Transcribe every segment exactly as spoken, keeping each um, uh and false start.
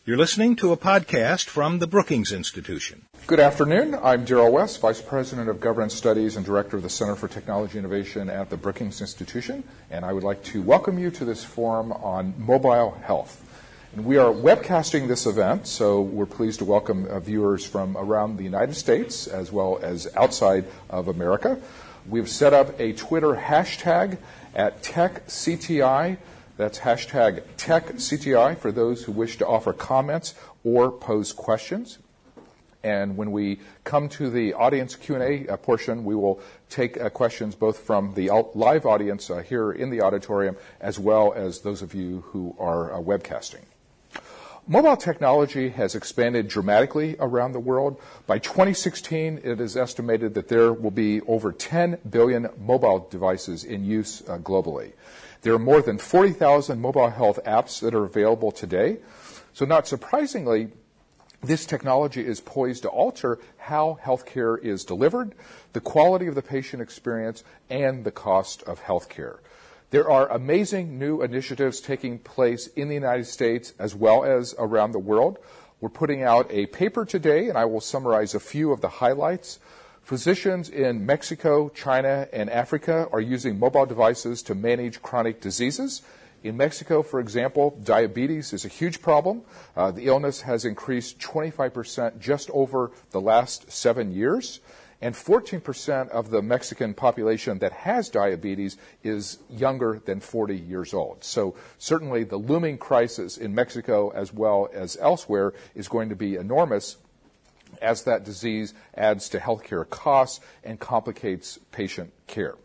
You're listening to a podcast from the Brookings Institution. Good afternoon. I'm Darrell West, Vice President of Governance Studies and Director of the Center for Technology Innovation at the Brookings Institution, and I would like to welcome you to this forum on mobile health. And we are webcasting this event, so we're pleased to welcome uh, viewers from around the United States as well as outside of America. We've set up a Twitter hashtag at TechCTI. That's hashtag TechCTI for those who wish to offer comments or pose questions. And when we come to the audience Q and A uh, portion, we will take uh, questions both from the live audience uh, here in the auditorium as well as those of you who are uh, webcasting. Mobile technology has expanded dramatically around the world. By twenty sixteen, it is estimated that there will be over ten billion mobile devices in use uh, globally. There are more than forty thousand mobile health apps that are available today. So not surprisingly, this technology is poised to alter how healthcare is delivered, the quality of the patient experience, and the cost of healthcare. There are amazing new initiatives taking place in the United States as well as around the world. We're putting out a paper today, and I will summarize a few of the highlights. Physicians in Mexico, China, and Africa are using mobile devices to manage chronic diseases. In Mexico, for example, diabetes is a huge problem. Uh, the illness has increased twenty-five percent just over the last seven years. And fourteen percent of the Mexican population that has diabetes is younger than forty years old. So certainly the looming crisis in Mexico as well as elsewhere is going to be enormous as that disease adds to healthcare costs and complicates patient care.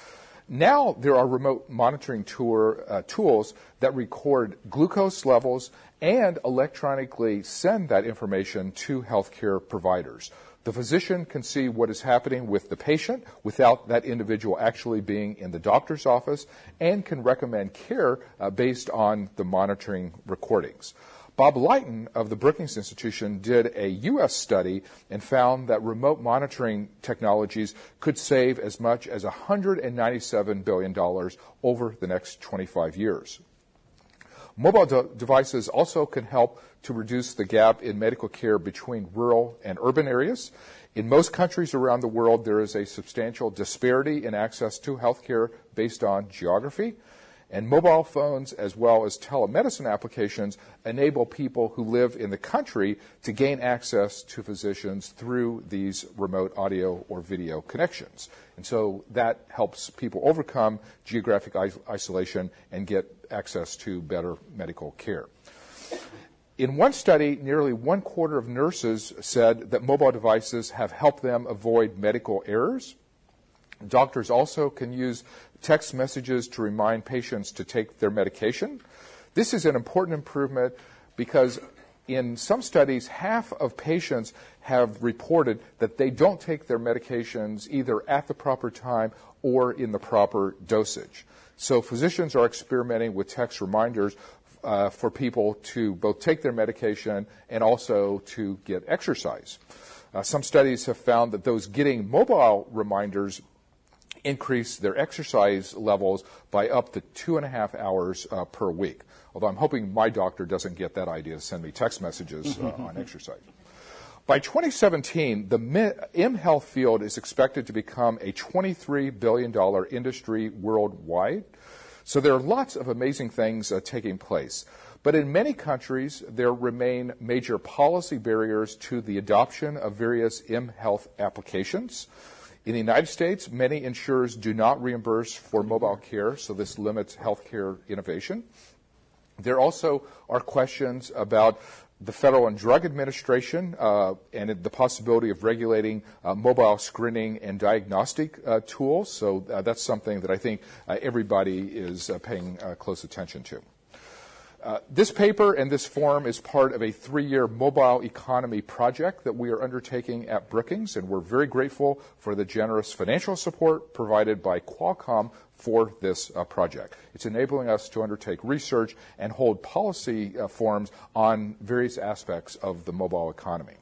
Now there are remote monitoring tour, uh, tools that record glucose levels and electronically send that information to healthcare providers. The physician can see what is happening with the patient without that individual actually being in the doctor's office and can recommend care uh, based on the monitoring recordings. Bob Lighton of the Brookings Institution did a U S study and found that remote monitoring technologies could save as much as one hundred ninety-seven billion dollars over the next twenty-five years. Mobile de- devices also can help to reduce the gap in medical care between rural and urban areas. In most countries around the world, there is a substantial disparity in access to health care based on geography. And mobile phones, as well as telemedicine applications, enable people who live in the country to gain access to physicians through these remote audio or video connections. And so that helps people overcome geographic isolation and get access to better medical care. In one study, nearly one quarter of nurses said that mobile devices have helped them avoid medical errors. Doctors also can use text messages to remind patients to take their medication. This is an important improvement because in some studies, half of patients have reported that they don't take their medications either at the proper time or in the proper dosage. So physicians are experimenting with text reminders uh, for people to both take their medication and also to get exercise. Uh, some studies have found that those getting mobile reminders increase their exercise levels by up to two and a half hours uh, per week. Although I'm hoping my doctor doesn't get that idea to send me text messages uh, on exercise. By twenty seventeen, the mHealth field is expected to become a twenty-three billion dollars industry worldwide. So there are lots of amazing things uh, taking place. But in many countries, there remain major policy barriers to the adoption of various mHealth applications. In the United States, many insurers do not reimburse for mobile care, so this limits healthcare innovation. There also are questions about the Federal and Drug Administration uh, and the possibility of regulating uh, mobile screening and diagnostic uh, tools. So uh, that's something that I think uh, everybody is uh, paying uh, close attention to. Uh, this paper and this forum is part of a three-year mobile economy project that we are undertaking at Brookings, and we're very grateful for the generous financial support provided by Qualcomm for this uh, project. It's enabling us to undertake research and hold policy uh, forums on various aspects of the mobile economy.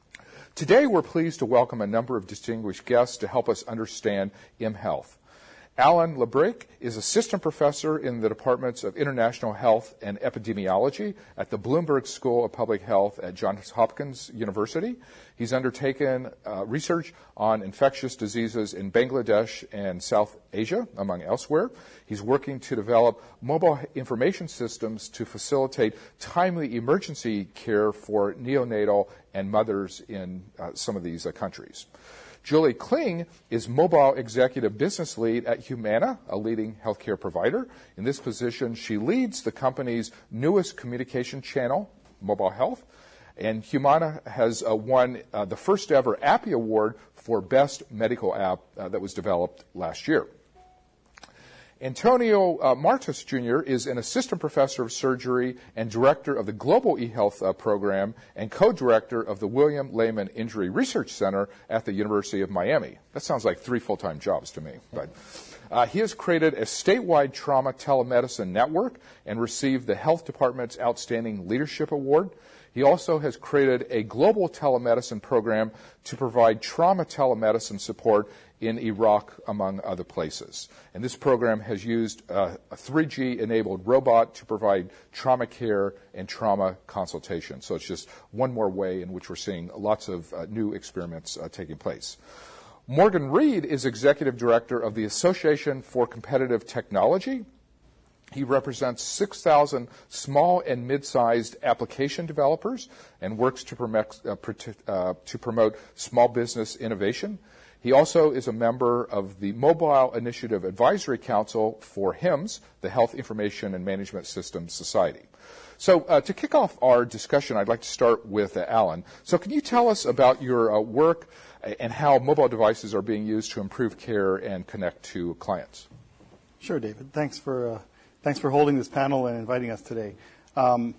Today, we're pleased to welcome a number of distinguished guests to help us understand mHealth. Alan Lebrake is assistant professor in the departments of international health and epidemiology at the Bloomberg School of Public Health at Johns Hopkins University. He's undertaken uh, research on infectious diseases in Bangladesh and South Asia, among elsewhere. He's working to develop mobile information systems to facilitate timely emergency care for neonatal and mothers in uh, some of these uh, countries. Julie Kling is Mobile Executive Business Lead at Humana, a leading healthcare provider. In this position, she leads the company's newest communication channel, Mobile Health. And Humana has uh, won uh, the first ever Appy Award for Best Medical App uh, that was developed last year. Antonio uh, Martos Junior is an assistant professor of surgery and director of the Global eHealth uh, program and co-director of the William Lehman Injury Research Center at the University of Miami. That sounds like three full-time jobs to me. But uh, he has created a statewide trauma telemedicine network and received the Health Department's Outstanding Leadership Award. He also has created a global telemedicine program to provide trauma telemedicine support in Iraq, among other places. And this program has used uh, a three G enabled robot to provide trauma care and trauma consultation. So it's just one more way in which we're seeing lots of uh, new experiments uh, taking place. Morgan Reed is executive director of the Association for Competitive Technology. He represents six thousand small and mid-sized application developers and works to promote, uh, uh, to promote small business innovation. He also is a member of the Mobile Initiative Advisory Council for HIMSS, the Health Information and Management Systems Society. So uh, to kick off our discussion, I'd like to start with uh, Alan. So can you tell us about your uh, work and how mobile devices are being used to improve care and connect to clients? Sure, David. Thanks for uh, thanks for holding this panel and inviting us today. Um,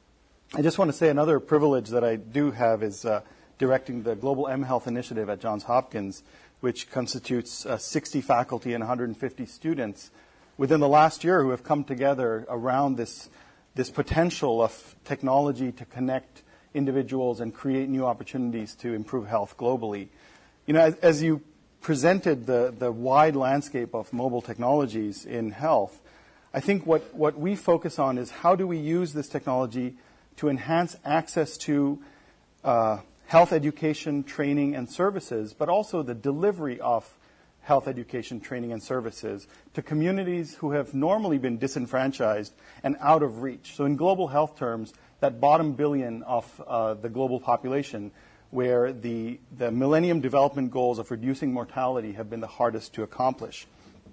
I just want to say another privilege that I do have is uh, directing the Global mHealth Initiative at Johns Hopkins, which constitutes uh, sixty faculty and one hundred fifty students within the last year who have come together around this, this potential of technology to connect individuals and create new opportunities to improve health globally. You know, as, as you presented the, the wide landscape of mobile technologies in health, I think what, what we focus on is how do we use this technology to enhance access to uh, health education, training, and services, but also the delivery of health education, training, and services to communities who have normally been disenfranchised and out of reach. So in global health terms, that bottom billion of uh, the global population where the, the Millennium Development Goals of reducing mortality have been the hardest to accomplish.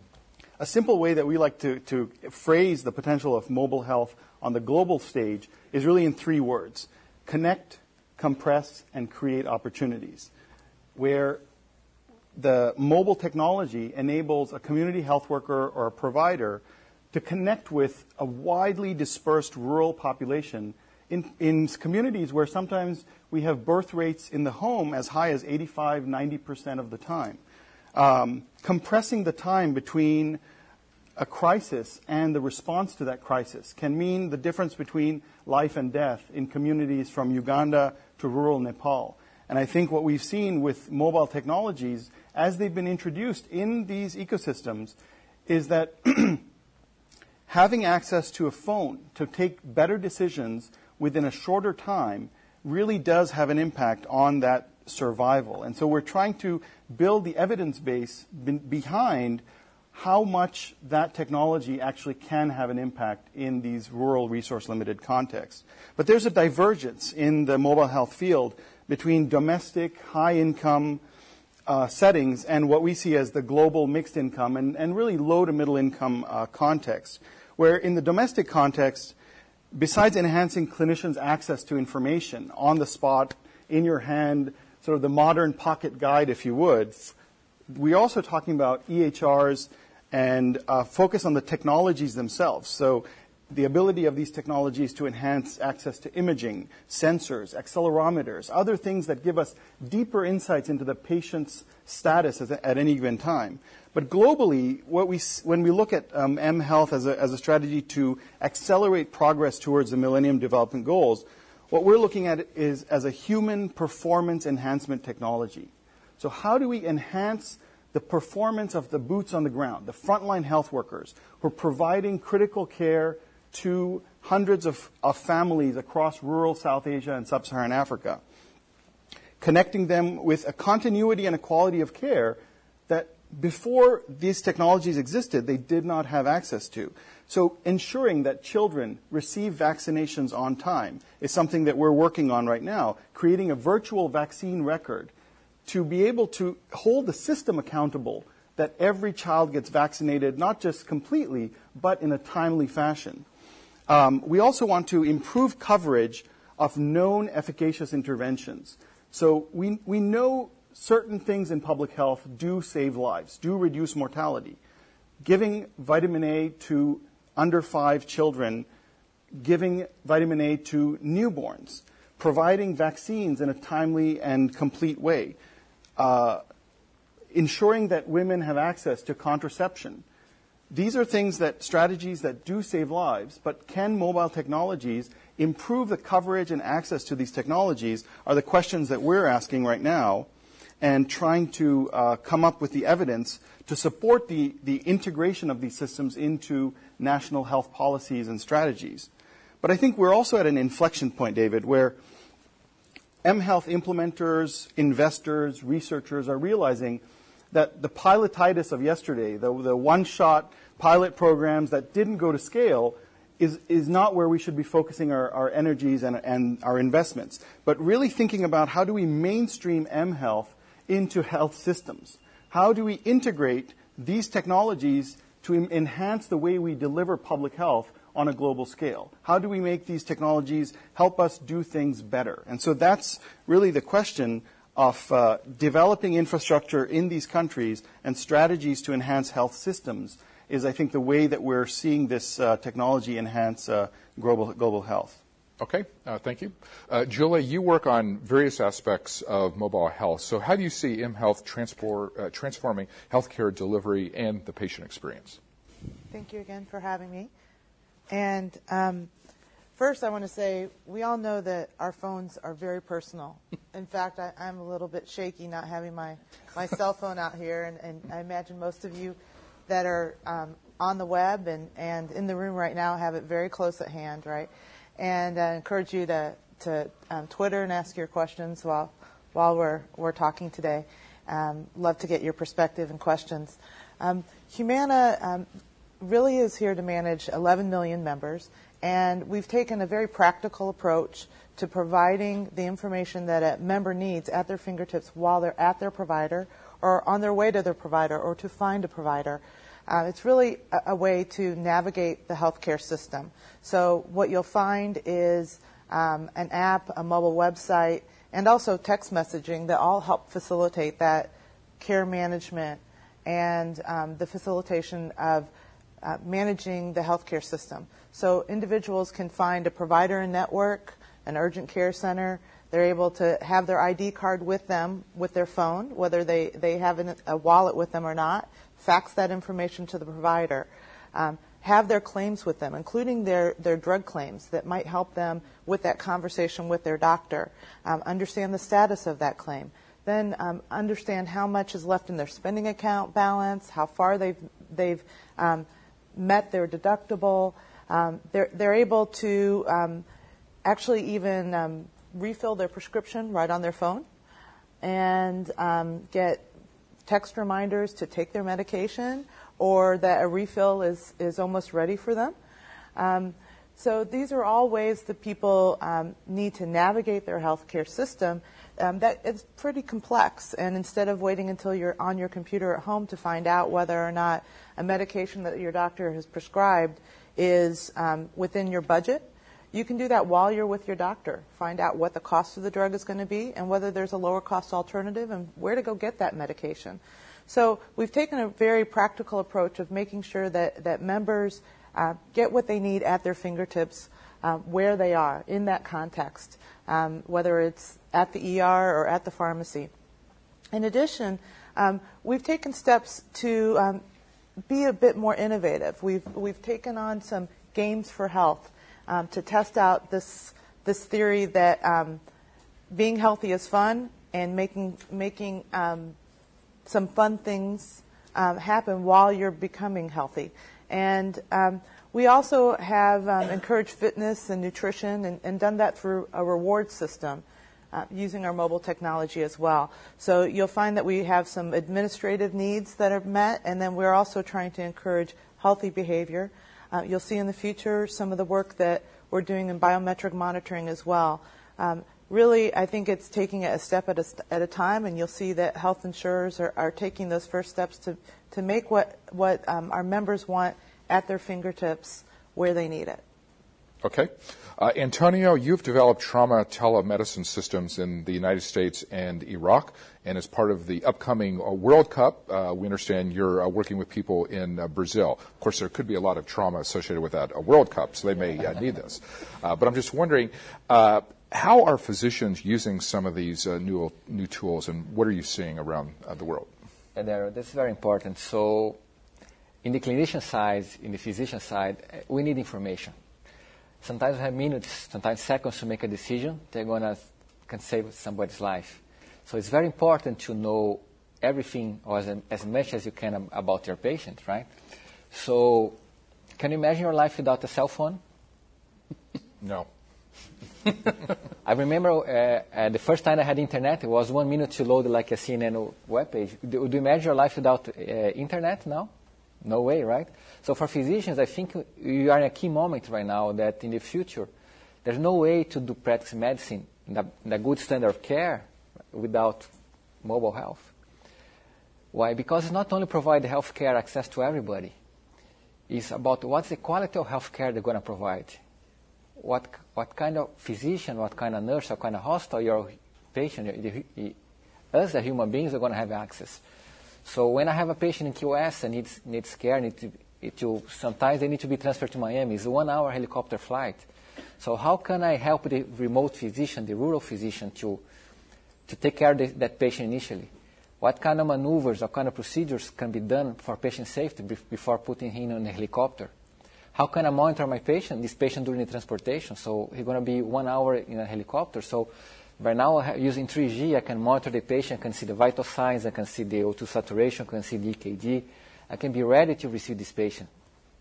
A simple way that we like to, to phrase the potential of mobile health on the global stage is really in three words: connect, compress, and create opportunities, where the mobile technology enables a community health worker or a provider to connect with a widely dispersed rural population in, in communities where sometimes we have birth rates in the home as high as eighty-five, ninety percent of the time. Um, compressing the time between a crisis and the response to that crisis can mean the difference between life and death in communities from Uganda to rural Nepal. And I think what we've seen with mobile technologies as they've been introduced in these ecosystems is that having access to a phone to take better decisions within a shorter time really does have an impact on that survival. And so we're trying to build the evidence base be- behind how much that technology actually can have an impact in these rural resource-limited contexts. But there's a divergence in the mobile health field between domestic, high-income uh, settings and what we see as the global mixed income and, and really low to middle income uh, context, where in the domestic context, besides enhancing clinicians' access to information on the spot, in your hand, sort of the modern pocket guide, if you would, we're also talking about E H Rs and uh, focus on the technologies themselves. So the ability of these technologies to enhance access to imaging, sensors, accelerometers, other things that give us deeper insights into the patient's status at, at any given time. But globally, what we, when we look at um, mHealth as a, as a strategy to accelerate progress towards the Millennium Development Goals, what we're looking at is as a human performance enhancement technology. So how do we enhance the performance of the boots on the ground, the frontline health workers who are providing critical care to hundreds of, of families across rural South Asia and sub-Saharan Africa, connecting them with a continuity and a quality of care that before these technologies existed, they did not have access to. So ensuring that children receive vaccinations on time is something that we're working on right now, creating a virtual vaccine record to be able to hold the system accountable that every child gets vaccinated, not just completely, but in a timely fashion. Um, we also want to improve coverage of known efficacious interventions. So we, we know certain things in public health do save lives, do reduce mortality. Giving vitamin A to under five children, giving vitamin A to newborns, providing vaccines in a timely and complete way, uh, ensuring that women have access to contraception. These are things that, strategies that do save lives, but can mobile technologies improve the coverage and access to these technologies are the questions that we're asking right now and trying to uh, come up with the evidence to support the, the integration of these systems into national health policies and strategies. But I think we're also at an inflection point, David, where mHealth implementers, investors, researchers are realizing that the pilotitis of yesterday, the, the one-shot pilot programs that didn't go to scale, is, is not where we should be focusing our, our energies and, and our investments, but really thinking about how do we mainstream mHealth into health systems? How do we integrate these technologies to em- enhance the way we deliver public health on a global scale? How do we make these technologies help us do things better? And so that's really the question of uh, developing infrastructure in these countries and strategies to enhance health systems is, I think, the way that we're seeing this uh, technology enhance uh, global, global health. Okay, uh, thank you. Uh, Julia, you work on various aspects of mobile health. So how do you see mHealth transport, uh, transforming healthcare delivery and the patient experience? Thank you again for having me. And um, first, I want to say we all know that our phones are very personal. In fact, I, I'm a little bit shaky not having my, my cell phone out here, and, and I imagine most of you that are um, on the web and, and in the room right now have it very close at hand, right? And I encourage you to, to um, Twitter and ask your questions while while we're we're talking today. Um, love to get your perspective and questions. Um, Humana um, really is here to manage eleven million members, and we've taken a very practical approach to providing the information that a member needs at their fingertips while they're at their provider or on their way to their provider or to find a provider. Uh, it's really a, a way to navigate the healthcare system. So what you'll find is um, an app, a mobile website, and also text messaging that all help facilitate that care management and um, the facilitation of uh, managing the healthcare system. So individuals can find a provider in network, an urgent care center. They're able to have their I D card with them, with their phone, whether they, they have an, a wallet with them or not, fax that information to the provider, um, have their claims with them, including their, their drug claims that might help them with that conversation with their doctor, um, understand the status of that claim, then um, understand how much is left in their spending account balance, how far they've, they've um, met their deductible. Um, they're, they're able to um, actually even um, refill their prescription right on their phone and um, get text reminders to take their medication or that a refill is, is almost ready for them. Um, so these are all ways that people um, need to navigate their healthcare system. Um, that it's pretty complex, and instead of waiting until you're on your computer at home to find out whether or not a medication that your doctor has prescribed is um, within your budget, you can do that while you're with your doctor. Find out what the cost of the drug is going to be and whether there's a lower cost alternative and where to go get that medication. So we've taken a very practical approach of making sure that, that members uh, get what they need at their fingertips uh, where they are in that context, um, whether it's at the E R or at the pharmacy. In addition, um, we've taken steps to um, be a bit more innovative. We've, we've taken on some games for health. Um, to test out this this theory that um, being healthy is fun and making making um, some fun things um, happen while you're becoming healthy. And um, we also have um, encouraged fitness and nutrition and, and done that through a reward system uh, using our mobile technology as well. So you'll find that we have some administrative needs that are met, and then we're also trying to encourage healthy behavior. Uh, you'll see in the future some of the work that we're doing in biometric monitoring as well. Um, really, I think it's taking it a step at a, at a time, and you'll see that health insurers are, are taking those first steps to, to make what, what um, our members want at their fingertips where they need it. Okay. Uh, Antonio, you've developed trauma telemedicine systems in the United States and Iraq, and as part of the upcoming uh, World Cup, uh, we understand you're uh, working with people in uh, Brazil. Of course, there could be a lot of trauma associated with that uh, World Cup, so they may uh, need this. Uh, but I'm just wondering, uh, how are physicians using some of these uh, new new tools, and what are you seeing around uh, the world? Yeah, there, that's very important. So in the clinician side, in the physician side, we need information. Sometimes we have minutes, sometimes seconds to make a decision that's going to can save somebody's life. So it's very important to know everything, or as, as much as you can, about your patient, right? So can you imagine your life without a cell phone? No. I remember uh, uh, the first time I had internet, it was one minute to load like a C N N webpage. Do, do you imagine your life without uh, internet now? No way, right? So for physicians, I think you are in a key moment right now that in the future, there's no way to do practice medicine in a, in a good standard of care without mobile health. Why? Because it's not only provide health care access to everybody. It's about what's the quality of health care they're going to provide. What what kind of physician, what kind of nurse, what kind of hospital your patient, us as human beings are going to have access. So when I have a patient in Q S and needs needs care, need to, it to, sometimes they need to be transferred to Miami. It's a one-hour helicopter flight. So how can I help the remote physician, the rural physician, to to take care of the, that patient initially? What kind of maneuvers, what kind of procedures can be done for patient safety be, before putting him on a helicopter? How can I monitor my patient, this patient during the transportation? So he's going to be one hour in a helicopter. So right now, using three G, I can monitor the patient, I can see the vital signs, I can see the O two saturation, I can see the E K G. I can be ready to receive this patient.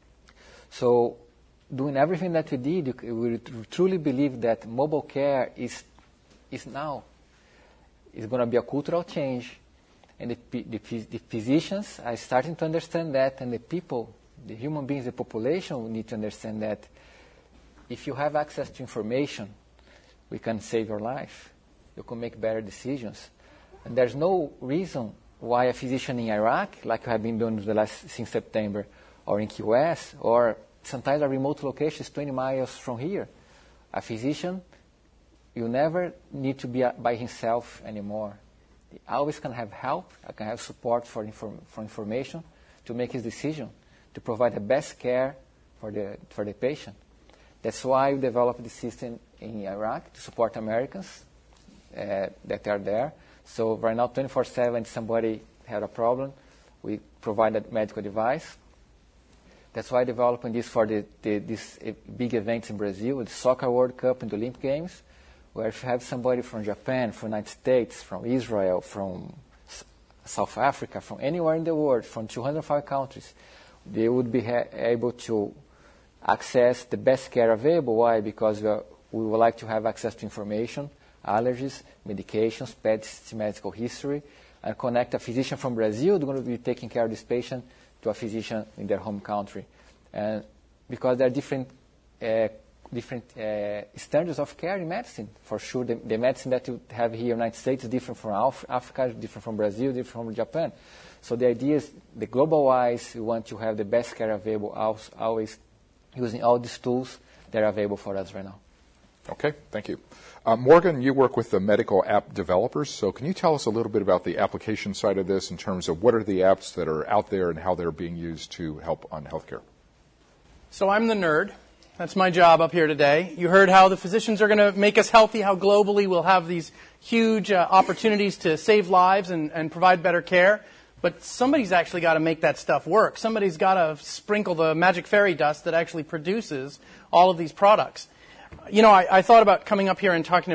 So doing everything that we did, we truly believe that mobile care is, is now. It's going to be a cultural change. And the, the, the physicians are starting to understand that, and the people, the human beings, the population will need to understand that if you have access to information, we can save your life. You can make better decisions. And there's no reason why a physician in Iraq, like we have been doing the last, since September, or in Q S, or sometimes a remote location is twenty miles from here. A physician, you never need to be by himself anymore. He always can have help, I can have support for, inform, for information to make his decision, to provide the best care for the, for the patient. That's why we developed the system in Iraq to support Americans uh, that are there. So right now, twenty-four seven, somebody had a problem, we provide a medical device. That's why developing this for the, the, this uh, big events in Brazil, the Soccer World Cup and the Olympic Games, where if you have somebody from Japan, from the United States, from Israel, from S- South Africa, from anywhere in the world, from two hundred five countries, they would be ha- able to access the best care available. Why? Because we, are, we would like to have access to information, allergies, medications, pets, medical history, and connect a physician from Brazil who's going to be taking care of this patient to a physician in their home country. And because there are different uh, different uh, standards of care in medicine. For sure, the, the medicine that you have here in the United States is different from Af- Africa, different from Brazil, different from Japan. So the idea is, the global-wise, we want to have the best care available, always using all these tools that are available for us right now. Okay, thank you. Uh, Morgan, you work with the medical app developers, so can you tell us a little bit about the application side of this in terms of what are the apps that are out there and how they're being used to help on healthcare? So I'm the nerd. That's my job up here today. You heard how the physicians are going to make us healthy, how globally we'll have these huge uh, opportunities to save lives and, and provide better care. But somebody's actually got to make that stuff work. Somebody's got to sprinkle the magic fairy dust that actually produces all of these products. You know, I, I thought about coming up here and talking about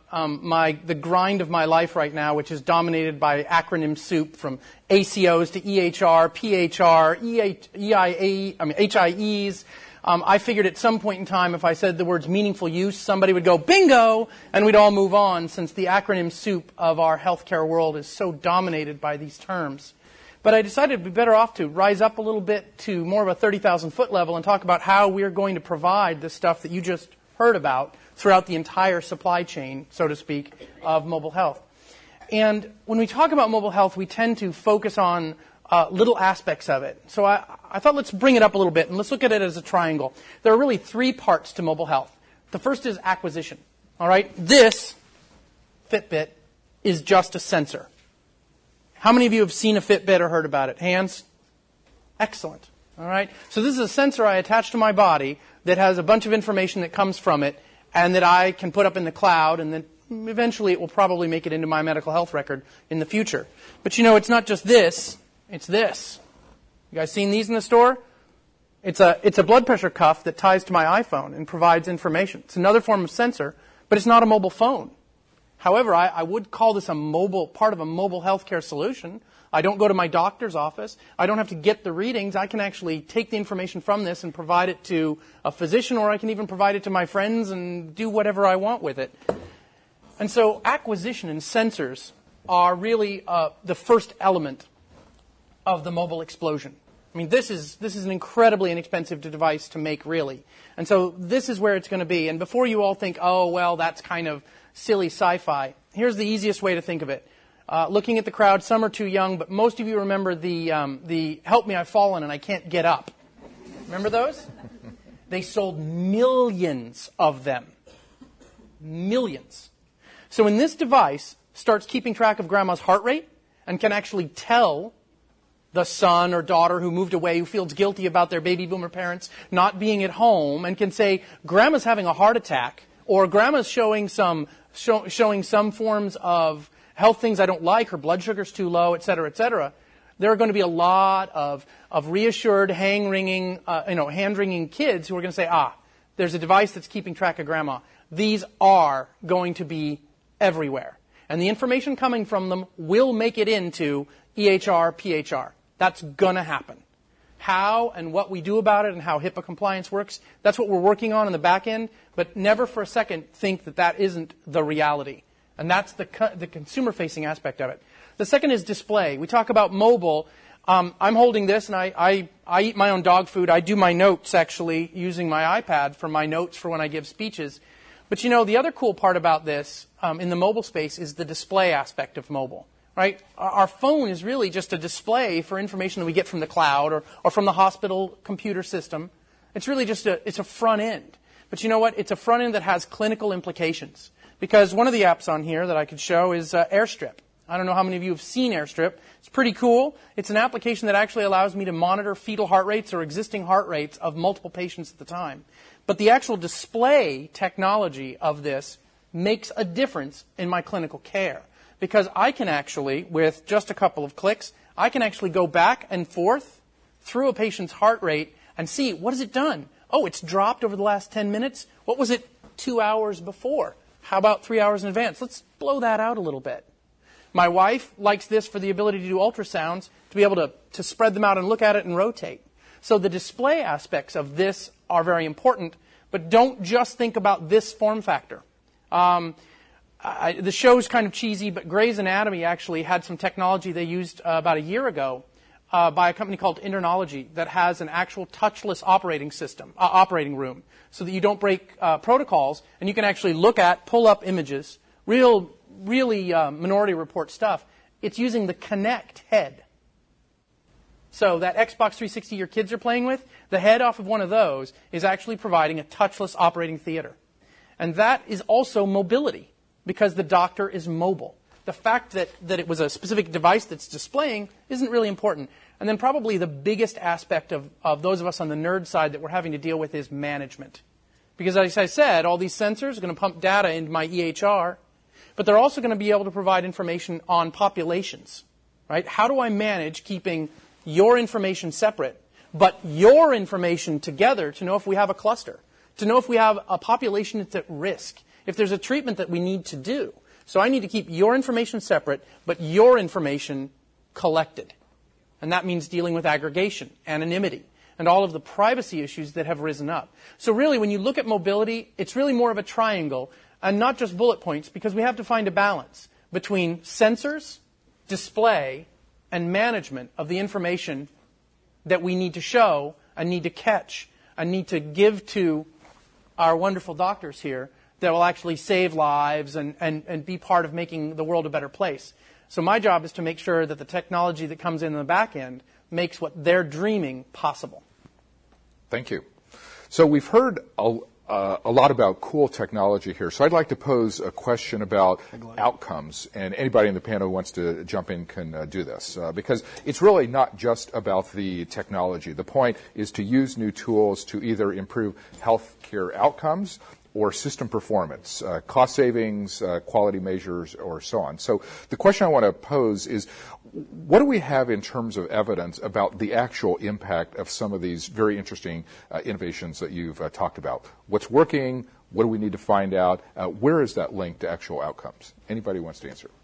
um, my the grind of my life right now, which is dominated by acronym soup from A C Os to E H R, P H R, E I A, I mean H I Es. Um, I figured at some point in time, if I said the words meaningful use, somebody would go bingo, and we'd all move on, since the acronym soup of our healthcare world is so dominated by these terms. But I decided it'd be better off to rise up a little bit to more of a thirty thousand foot level and talk about how we're going to provide the stuff that you just heard about throughout the entire supply chain, so to speak, of mobile health. And when we talk about mobile health, we tend to focus on uh, little aspects of it. So I, I thought let's bring it up a little bit and let's look at it as a triangle. There are really three parts to mobile health. The first is acquisition. All right, this Fitbit is just a sensor. How many of you have seen a Fitbit or heard about it? Hands? Excellent. All right. So this is a sensor I attach to my body that has a bunch of information that comes from it and that I can put up in the cloud, and then eventually it will probably make it into my medical health record in the future. But you know, it's not just this. It's this. You guys seen these in the store? It's a, it's a blood pressure cuff that ties to my iPhone and provides information. It's another form of sensor, but it's not a mobile phone. However, I, I would call this a mobile, part of a mobile healthcare solution. I don't go to my doctor's office. I don't have to get the readings. I can actually take the information from this and provide it to a physician, or I can even provide it to my friends and do whatever I want with it. And so acquisition and sensors are really uh, the first element of the mobile explosion. I mean, this is this is an incredibly inexpensive device to make, really. And so this is where it's going to be. And before you all think, oh, well, that's kind of silly sci-fi, here's the easiest way to think of it. Uh, looking at the crowd, some are too young, but most of you remember the um, the "Help me, I've fallen and I can't get up." Remember those? They sold millions of them. Millions. So when this device starts keeping track of grandma's heart rate and can actually tell the son or daughter who moved away, who feels guilty about their baby boomer parents not being at home, and can say, grandma's having a heart attack, or grandma's showing some show, showing some forms of health things I don't like, her blood sugar's too low, et cetera, et cetera, there are going to be a lot of, of reassured, hang-wringing, uh, you know, hand-wringing kids who are going to say, ah, there's a device that's keeping track of grandma. These are going to be everywhere. And the information coming from them will make it into E H R, P H R. That's going to happen. How and what we do about it and how HIPAA compliance works, that's what we're working on in the back end, but never for a second think that that isn't the reality. And that's the, co- the consumer-facing aspect of it. The second is display. We talk about mobile. Um, I'm holding this, and I, I, I eat my own dog food. I do my notes, actually, using my iPad for my notes for when I give speeches. But, you know, the other cool part about this um, in the mobile space is the display aspect of mobile. Right? Our phone is really just a display for information that we get from the cloud or, or from the hospital computer system. It's really just a, it's a front end. But you know what? It's a front end that has clinical implications. Because one of the apps on here that I could show is uh, AirStrip. I don't know how many of you have seen AirStrip. It's pretty cool. It's an application that actually allows me to monitor fetal heart rates or existing heart rates of multiple patients at the time. But the actual display technology of this makes a difference in my clinical care. Because I can actually, with just a couple of clicks, I can actually go back and forth through a patient's heart rate and see, what has it done? Oh, it's dropped over the last ten minutes. What was it two hours before? How about three hours in advance? Let's blow that out a little bit. My wife likes this for the ability to do ultrasounds, to be able to, to spread them out and look at it and rotate. So the display aspects of this are very important, but don't just think about this form factor. Um, I, the show's kind of cheesy, but Grey's Anatomy actually had some technology they used uh, about a year ago uh, by a company called Internology that has an actual touchless operating system, uh, operating room, so that you don't break uh, protocols, and you can actually look at, pull up images, real, really uh, Minority Report stuff. It's using the Kinect head. So that Xbox three sixty your kids are playing with, the head off of one of those is actually providing a touchless operating theater. And that is also mobility, because the doctor is mobile. The fact that, that it was a specific device that's displaying isn't really important. And then probably the biggest aspect of, of those of us on the nerd side that we're having to deal with is management. Because as I said, all these sensors are going to pump data into my E H R, but they're also going to be able to provide information on populations. Right? How do I manage keeping your information separate, but your information together to know if we have a cluster, to know if we have a population that's at risk? if there's a treatment that we need to do. So I need to keep your information separate, but your information collected. And that means dealing with aggregation, anonymity, and all of the privacy issues that have risen up. So really, when you look at mobility, it's really more of a triangle and not just bullet points, because we have to find a balance between sensors, display, and management of the information that we need to show and need to catch and need to give to our wonderful doctors here that will actually save lives and, and, and be part of making the world a better place. So my job is to make sure that the technology that comes in on the back end makes what they're dreaming possible. Thank you. So we've heard a, uh, a lot about cool technology here. So I'd like to pose a question about outcomes. And anybody in the panel who wants to jump in can uh, do this. Uh, because it's really not just about the technology. The point is to use new tools to either improve healthcare outcomes or system performance, uh, cost savings, uh, quality measures, or so on. So the question I want to pose is, what do we have in terms of evidence about the actual impact of some of these very interesting uh, innovations that you've uh, talked about? What's working? What do we need to find out? Uh, where is that link to actual outcomes? Anybody wants to answer?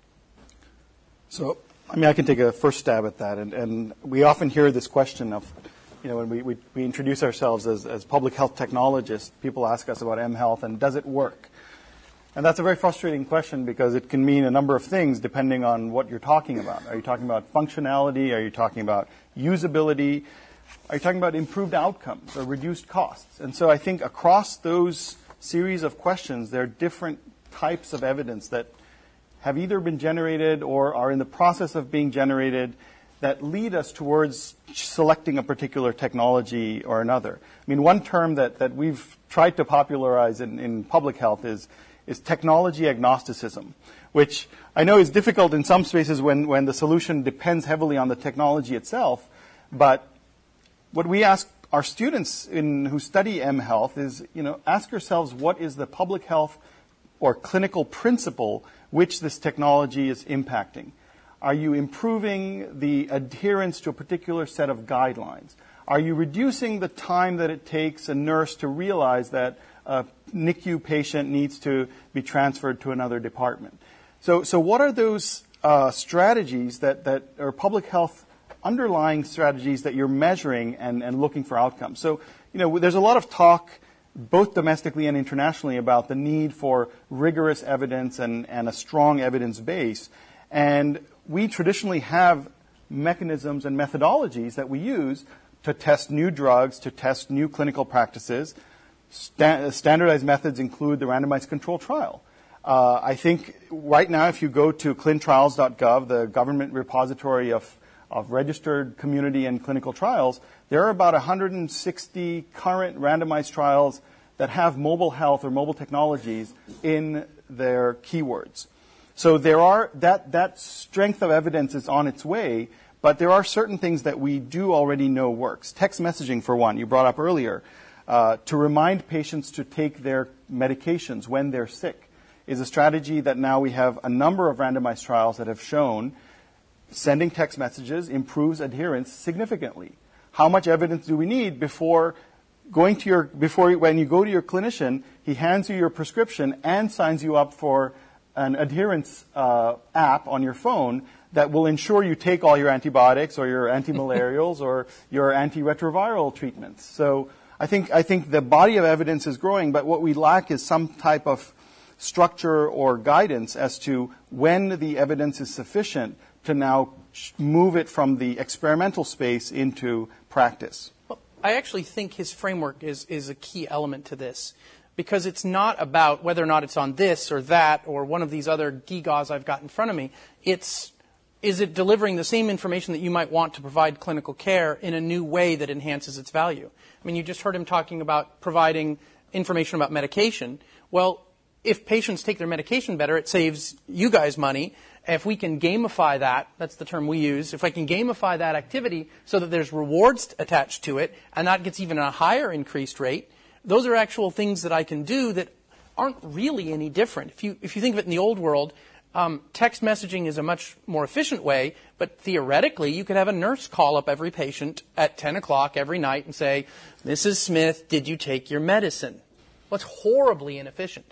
So, I mean, I can take a first stab at that. And, and we often hear this question of, you know, when we, we, we introduce ourselves as, as public health technologists, people ask us about mHealth and does it work? And that's a very frustrating question because it can mean a number of things depending on what you're talking about. Are you talking about functionality? Are you talking about usability? Are you talking about improved outcomes or reduced costs? And so I think across those series of questions, there are different types of evidence that have either been generated or are in the process of being generated that lead us towards selecting a particular technology or another. I mean, one term that, that we've tried to popularize in, in public health is, is technology agnosticism, which I know is difficult in some spaces when, when the solution depends heavily on the technology itself. But what we ask our students in, who study mHealth is, you know, ask yourselves what is the public health or clinical principle which this technology is impacting. Are you improving the adherence to a particular set of guidelines? Are you reducing the time that it takes a nurse to realize that a N I C U patient needs to be transferred to another department? So, so what are those uh, strategies that, that are public health underlying strategies that you're measuring and, and looking for outcomes? So, you know, there's a lot of talk both domestically and internationally about the need for rigorous evidence and, and a strong evidence base. And we traditionally have mechanisms and methodologies that we use to test new drugs, to test new clinical practices. Sta- standardized methods include the randomized control trial. Uh, I think right now, if you go to clin trials dot gov, the government repository of, of registered community and clinical trials, there are about one hundred sixty current randomized trials that have mobile health or mobile technologies in their keywords. So there are that, that strength of evidence is on its way, but there are certain things that we do already know works. Text messaging, for one, you brought up earlier, uh, to remind patients to take their medications when they're sick is a strategy that now we have a number of randomized trials that have shown sending text messages improves adherence significantly. How much evidence do we need before going to your before when you go to your clinician, he hands you your prescription and signs you up for an adherence uh, app on your phone that will ensure you take all your antibiotics or your antimalarials or your antiretroviral treatments. So I think I think the body of evidence is growing, but what we lack is some type of structure or guidance as to when the evidence is sufficient to now move it from the experimental space into practice. Well, I actually think his framework is, is a key element to this, because it's not about whether or not it's on this or that or one of these other gigas I've got in front of me. It's, is it delivering the same information that you might want to provide clinical care in a new way that enhances its value? I mean, you just heard him talking about providing information about medication. Well, if patients take their medication better, it saves you guys money. If we can gamify that, that's the term we use, if I can gamify that activity so that there's rewards attached to it, and that gets even a higher increased rate, those are actual things that I can do that aren't really any different. If you, if you think of it in the old world, um, text messaging is a much more efficient way, but theoretically you could have a nurse call up every patient at ten o'clock every night and say, Missus Smith, did you take your medicine? Well, it's horribly inefficient.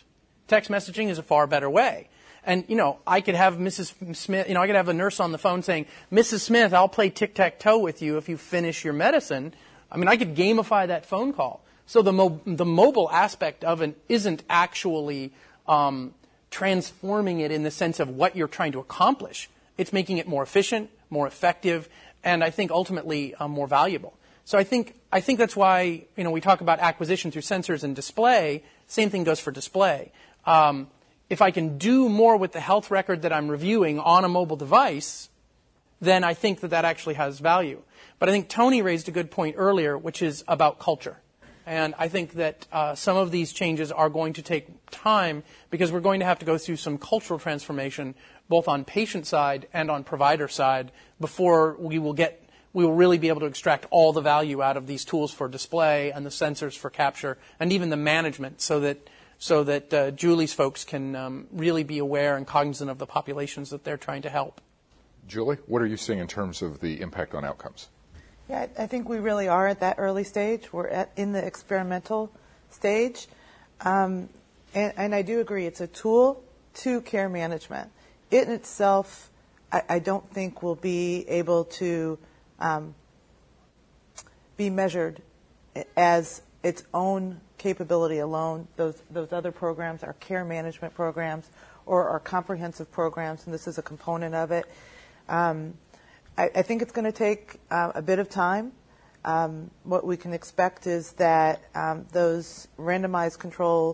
Text messaging is a far better way. And, you know, I could have Missus Smith, you know, I could have a nurse on the phone saying, Missus Smith, I'll play tic-tac-toe with you if you finish your medicine. I mean, I could gamify that phone call. So the mo- the mobile aspect of it isn't actually um, transforming it in the sense of what you're trying to accomplish. It's making it more efficient, more effective, and I think ultimately uh, more valuable. So I think I think that's why, you know, we talk about acquisition through sensors and display. Same thing goes for display. Um, if I can do more with the health record that I'm reviewing on a mobile device, then I think that that actually has value. But I think Tony raised a good point earlier, which is about culture. And I think that uh, some of these changes are going to take time because we're going to have to go through some cultural transformation, both on patient side and on provider side, before we will get, we will really be able to extract all the value out of these tools for display and the sensors for capture and even the management, so that so that uh, Julie's folks can um, really be aware and cognizant of the populations that they're trying to help. Julie, what are you seeing in terms of the impact on outcomes? Yeah, I think we really are at that early stage. We're at, in the experimental stage. Um, and, and I do agree, it's a tool to care management. It in itself, I, I don't think will be able to um, be measured as its own capability alone. Those, those other programs are care management programs or are comprehensive programs, and this is a component of it. Um, I, I think it's going to take uh, a bit of time. Um, what we can expect is that um, those randomized control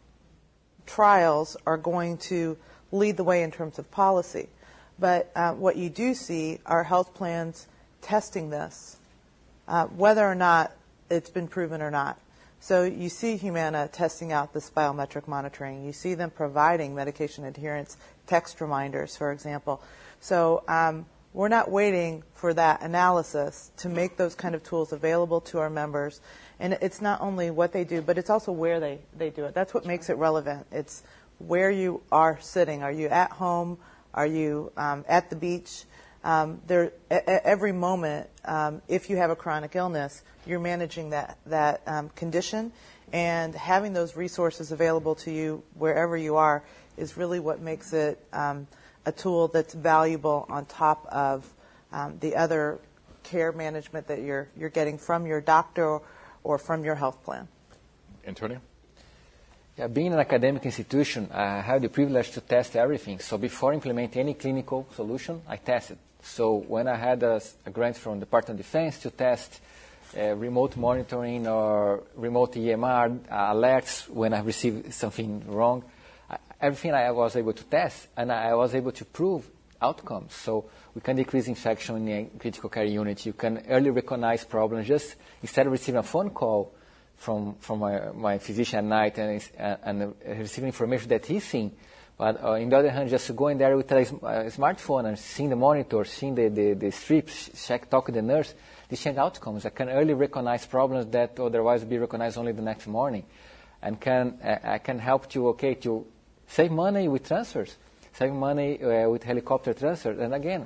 trials are going to lead the way in terms of policy. But uh, what you do see are health plans testing this, uh, whether or not it's been proven or not. So you see Humana testing out this biometric monitoring. You see them providing medication adherence text reminders, for example. So um, we're not waiting for that analysis to make those kind of tools available to our members. And it's not only what they do, but it's also where they, they do it. That's what makes it relevant. It's where you are sitting. Are you at home? Are you um, at the beach? Um, there, a- every moment, um, if you have a chronic illness, you're managing that, that um, condition. And having those resources available to you wherever you are is really what makes it um, a tool that's valuable on top of um, the other care management that you're you're getting from your doctor or from your health plan. Antonio? Yeah, being an academic institution, I have the privilege to test everything. So before implementing any clinical solution, I tested. So when I had a, a grant from the Department of Defense to test uh, remote monitoring or remote E M R uh, alerts when I received something wrong, everything I was able to test, and I was able to prove outcomes. So we can decrease infection in the critical care unit. You can early recognize problems. Just instead of receiving a phone call from from my, my physician at night and, and receiving information that he's seeing, but uh, on the other hand, just to go in there with a, a smartphone and seeing the monitor, seeing the, the, the strips, check, talk to the nurse, these change outcomes. I can early recognize problems that otherwise would be recognized only the next morning, and can uh, I can help to okay to save money with transfers, save money uh, with helicopter transfers. And again,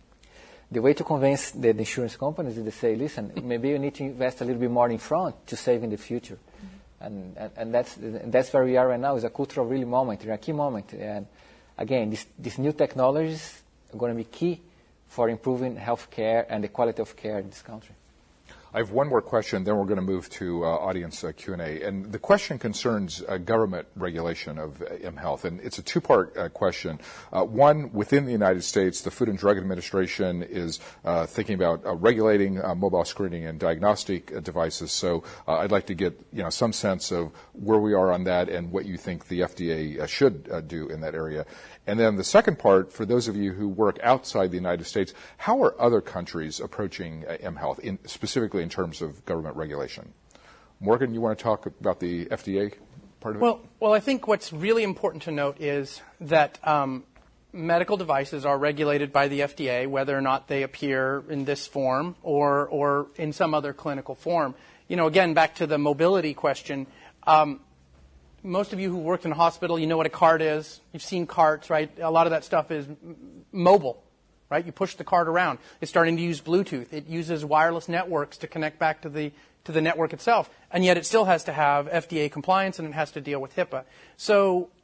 the way to convince the, the insurance companies is to say, listen, maybe you need to invest a little bit more in front to save in the future. Mm-hmm. And, and, and that's and that's where we are right now, is a cultural really moment, a key moment. And again, this, these new technologies are going to be key for improving health care and the quality of care in this country. I have one more question, then we're going to move to uh, audience uh, Q and A. And the question concerns uh, government regulation of uh, mHealth. And it's a two-part uh, question. Uh, one, within the United States, the Food and Drug Administration is uh, thinking about uh, regulating uh, mobile screening and diagnostic uh, devices. So uh, I'd like to get you know some sense of where we are on that and what you think the F D A uh, should uh, do in that area. And then the second part, for those of you who work outside the United States, how are other countries approaching uh, mHealth, in, specifically in terms of government regulation? Morgan, you want to talk about the F D A part of it? Well, well, I think what's really important to note is that um, medical devices are regulated by the F D A, whether or not they appear in this form or, or in some other clinical form. You know, again, back to the mobility question, um, most of you who worked in a hospital, you know what a cart is. You've seen carts, right? A lot of that stuff is m- mobile, right? You push the cart around. It's starting to use Bluetooth. It uses wireless networks to connect back to the to the network itself. And yet it still has to have F D A compliance, and it has to deal with HIPAA. So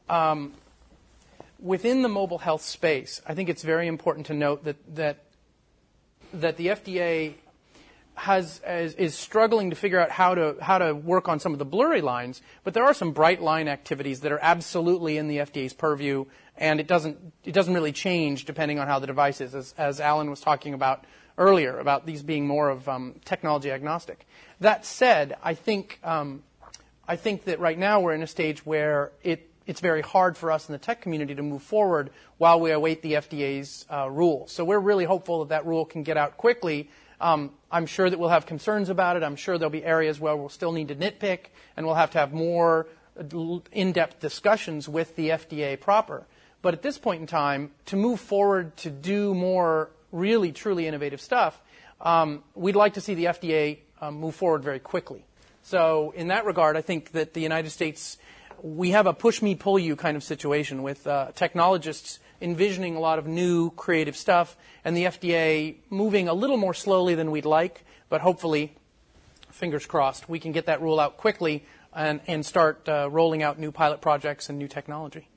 um, within the mobile health space, I think it's very important to note that that that the F D A has is, is struggling to figure out how to how to work on some of the blurry lines, but there are some bright line activities that are absolutely in the F D A's purview, and it doesn't it doesn't really change depending on how the device is, as, as Alan was talking about earlier, about these being more of um, technology agnostic. That said, I think um, I think that right now we're in a stage where it it's very hard for us in the tech community to move forward while we await the F D A's uh, rule. So we're really hopeful that that rule can get out quickly. Um, I'm sure that we'll have concerns about it. I'm sure there'll be areas where we'll still need to nitpick, and we'll have to have more in-depth discussions with the F D A proper. But at this point in time, to move forward to do more really, truly innovative stuff, um, we'd like to see the F D A um, move forward very quickly. So in that regard, I think that the United States, we have a push-me, pull-you kind of situation with uh, technologists envisioning a lot of new creative stuff, and the F D A moving a little more slowly than we'd like, but hopefully, fingers crossed, we can get that rule out quickly and, and start uh, rolling out new pilot projects and new technology.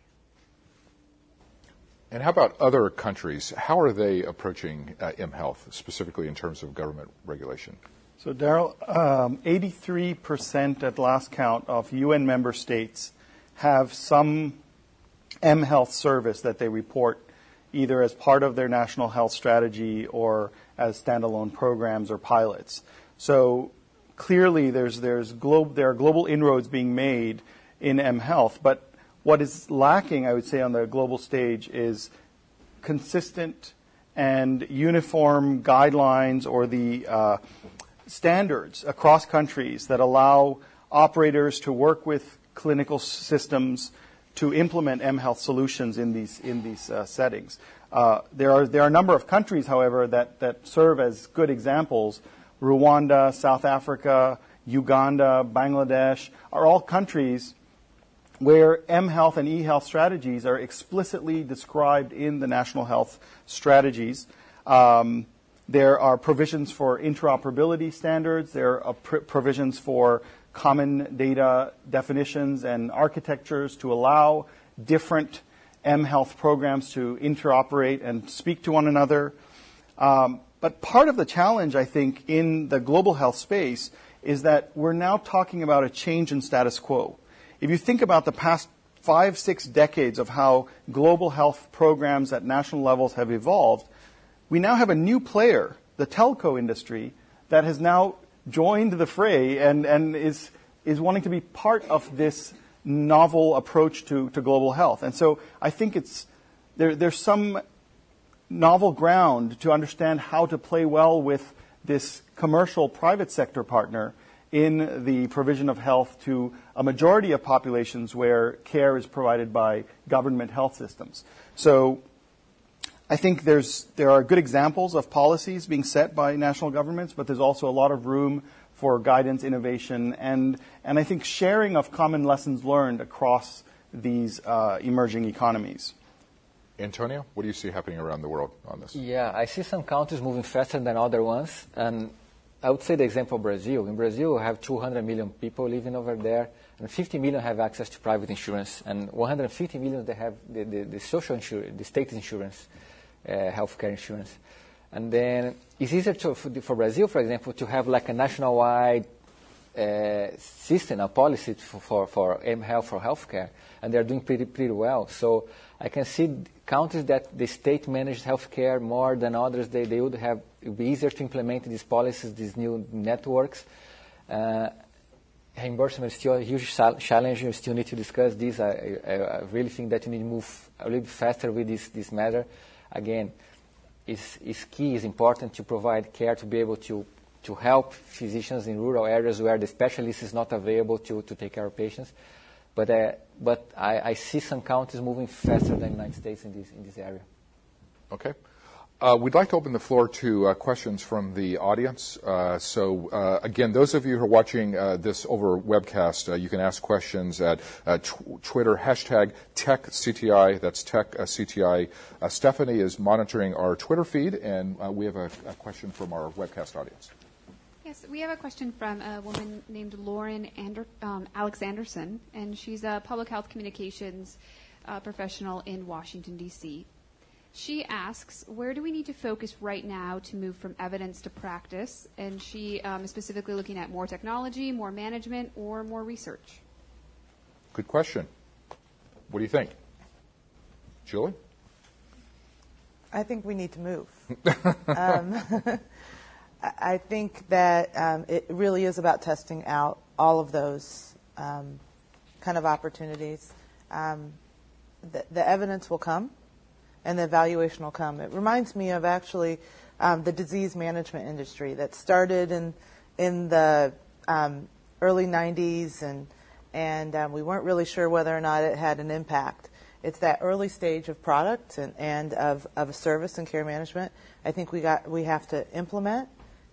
And how about other countries? How are they approaching uh, mHealth, specifically in terms of government regulation? So, Daryl, um, eighty-three percent at last count of U N member states have some mHealth service that they report either as part of their national health strategy or as standalone programs or pilots. So clearly there's, there's glo- there are global inroads being made in mHealth, but what is lacking, I would say, on the global stage is consistent and uniform guidelines or the uh, standards across countries that allow operators to work with clinical systems to implement mHealth solutions in these in these uh, settings. Uh, there are there are a number of countries, however, that, that serve as good examples. Rwanda, South Africa, Uganda, Bangladesh are all countries where mHealth and eHealth strategies are explicitly described in the national health strategies. Um, there are provisions for interoperability standards. There are pr- provisions for common data definitions and architectures to allow different mHealth programs to interoperate and speak to one another. Um, but part of the challenge, I think, in the global health space is that we're now talking about a change in status quo. If you think about the past five, six decades of how global health programs at national levels have evolved, we now have a new player, the telco industry, that has now joined the fray and, and is is wanting to be part of this novel approach to, to global health. And so I think it's there, there's some novel ground to understand how to play well with this commercial private sector partner in the provision of health to a majority of populations where care is provided by government health systems. So I think there's there are good examples of policies being set by national governments, but there's also a lot of room for guidance, innovation, and and I think sharing of common lessons learned across these uh, emerging economies. Antonio, what do you see happening around the world on this? Yeah, I see some countries moving faster than other ones, and I would say the example of Brazil. In Brazil, we have two hundred million people living over there, and fifty million have access to private insurance, and one hundred fifty million they have the, the, the social insurance, the state insurance, uh, healthcare insurance. And then it's easier to, for, for Brazil, for example, to have like a nationwide uh, system, a policy for, for, for mHealth, for healthcare, and they're doing pretty pretty well. So I can see countries that the state managed healthcare more than others, they, they would have, it would be easier to implement these policies, these new networks. Uh, reimbursement is still a huge challenge. You still need to discuss this. I, I, I really think that you need to move a little bit faster with this, this matter. Again, it's, it's key, it's important to provide care, to be able to, to help physicians in rural areas where the specialist is not available to, to take care of patients. But uh, but I, I see some countries moving faster than the United States in this in this area. Okay. Uh, we'd like to open the floor to uh, questions from the audience. Uh, so, uh, again, those of you who are watching uh, this over webcast, uh, you can ask questions at uh, tw- Twitter, hashtag TechCTI. That's TechCTI. Uh, Stephanie is monitoring our Twitter feed, and uh, we have a, a question from our webcast audience. Yes, we have a question from a woman named Lauren Ander, um, Alexanderson, and she's a public health communications uh, professional in Washington, D C She asks, where do we need to focus right now to move from evidence to practice? And she um, is specifically looking at more technology, more management, or more research. Good question. What do you think? Julie? I think we need to move. um, I think that um, it really is about testing out all of those um, kind of opportunities. Um, the, the evidence will come, and the evaluation will come. It reminds me of actually um, the disease management industry that started in in the um, early nineties, and and um, we weren't really sure whether or not it had an impact. It's that early stage of product and, and of, of a service and care management. I think we got we have to implement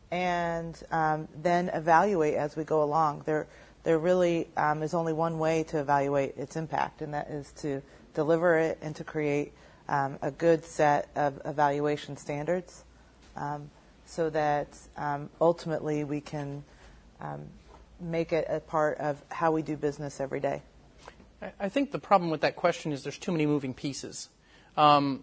and um, then evaluate as we go along. There there really um, is only one way to evaluate its impact, and that is to deliver it and to create um, a good set of evaluation standards um, so that um, ultimately we can um, make it a part of how we do business every day. I think the problem with that question is there's too many moving pieces. Um,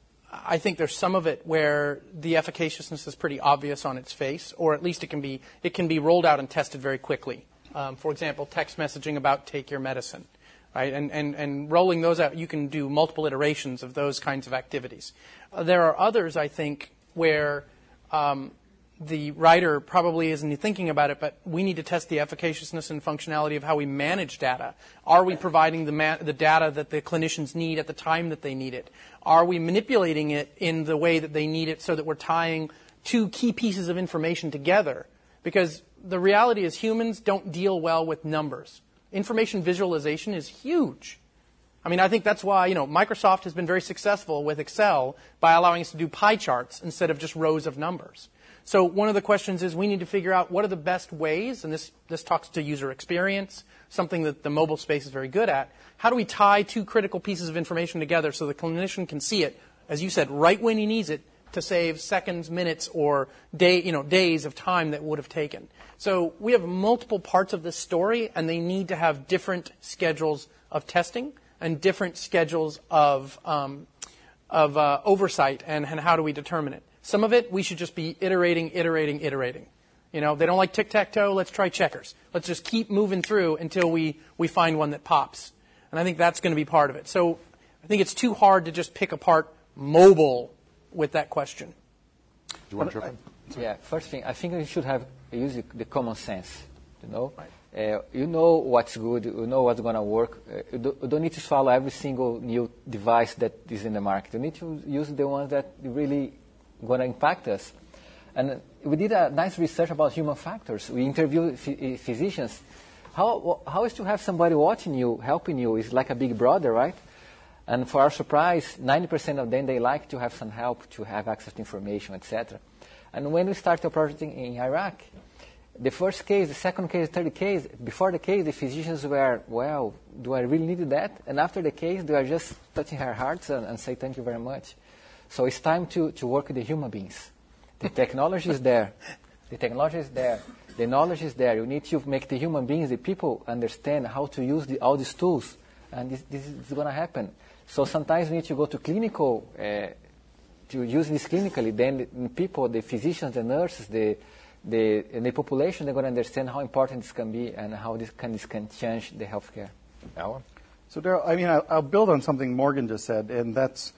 I think there's some of it where the efficaciousness is pretty obvious on its face, or at least it can be it can be rolled out and tested very quickly. Um, for example, text messaging about take your medicine, right? And, and, and rolling those out, you can do multiple iterations of those kinds of activities. Uh, there are others, I think, where um, the writer probably isn't thinking about it, but we need to test the efficaciousness and functionality of how we manage data. Are we providing the, ma- the data that the clinicians need at the time that they need it? Are we manipulating it in the way that they need it so that we're tying two key pieces of information together? Because the reality is humans don't deal well with numbers. Information visualization is huge. I mean, I think that's why, you know, Microsoft has been very successful with Excel by allowing us to do pie charts instead of just rows of numbers. So one of the questions is we need to figure out what are the best ways, and this, this talks to user experience, something that the mobile space is very good at. How do we tie two critical pieces of information together so the clinician can see it, as you said, right when he needs it to save seconds, minutes, or day, you know, days of time that would have taken. So we have multiple parts of this story, and they need to have different schedules of testing and different schedules of um, of uh, oversight, and, and how do we determine it. Some of it, we should just be iterating, iterating, iterating. You know, they don't like tic-tac-toe, let's try checkers. Let's just keep moving through until we, we find one that pops. And I think that's going to be part of it. So I think it's too hard to just pick apart mobile with that question. Do you want to jump in? Yeah, first thing, I think we should have use the common sense, you know. Right. Uh, you know what's good, you know what's going to work. Uh, you, do, you don't need to follow every single new device that is in the market. You need to use the ones that really going to impact us. And we did a nice research about human factors. We interviewed f- physicians. How how is to have somebody watching you, helping you? It's like a big brother, right? And for our surprise, ninety percent of them, they like to have some help, to have access to information, et cetera. And when we started the project in, in Iraq, the first case, the second case, third case, before the case, the physicians were, well, do I really need that? And after the case, they are just touching our hearts and, and say thank you very much. So it's time to, to work with the human beings. The technology is there. The technology is there. The knowledge is there. You need to make the human beings, the people, understand how to use the, all these tools. And this, this is going to happen. So sometimes we need to go to clinical, uh, to use this clinically. Then the people, the physicians, the nurses, the the, the population, they're going to understand how important this can be and how this can, this can change the healthcare. Alan? So, Daryl, I mean, I'll, I'll build on something Morgan just said, and that's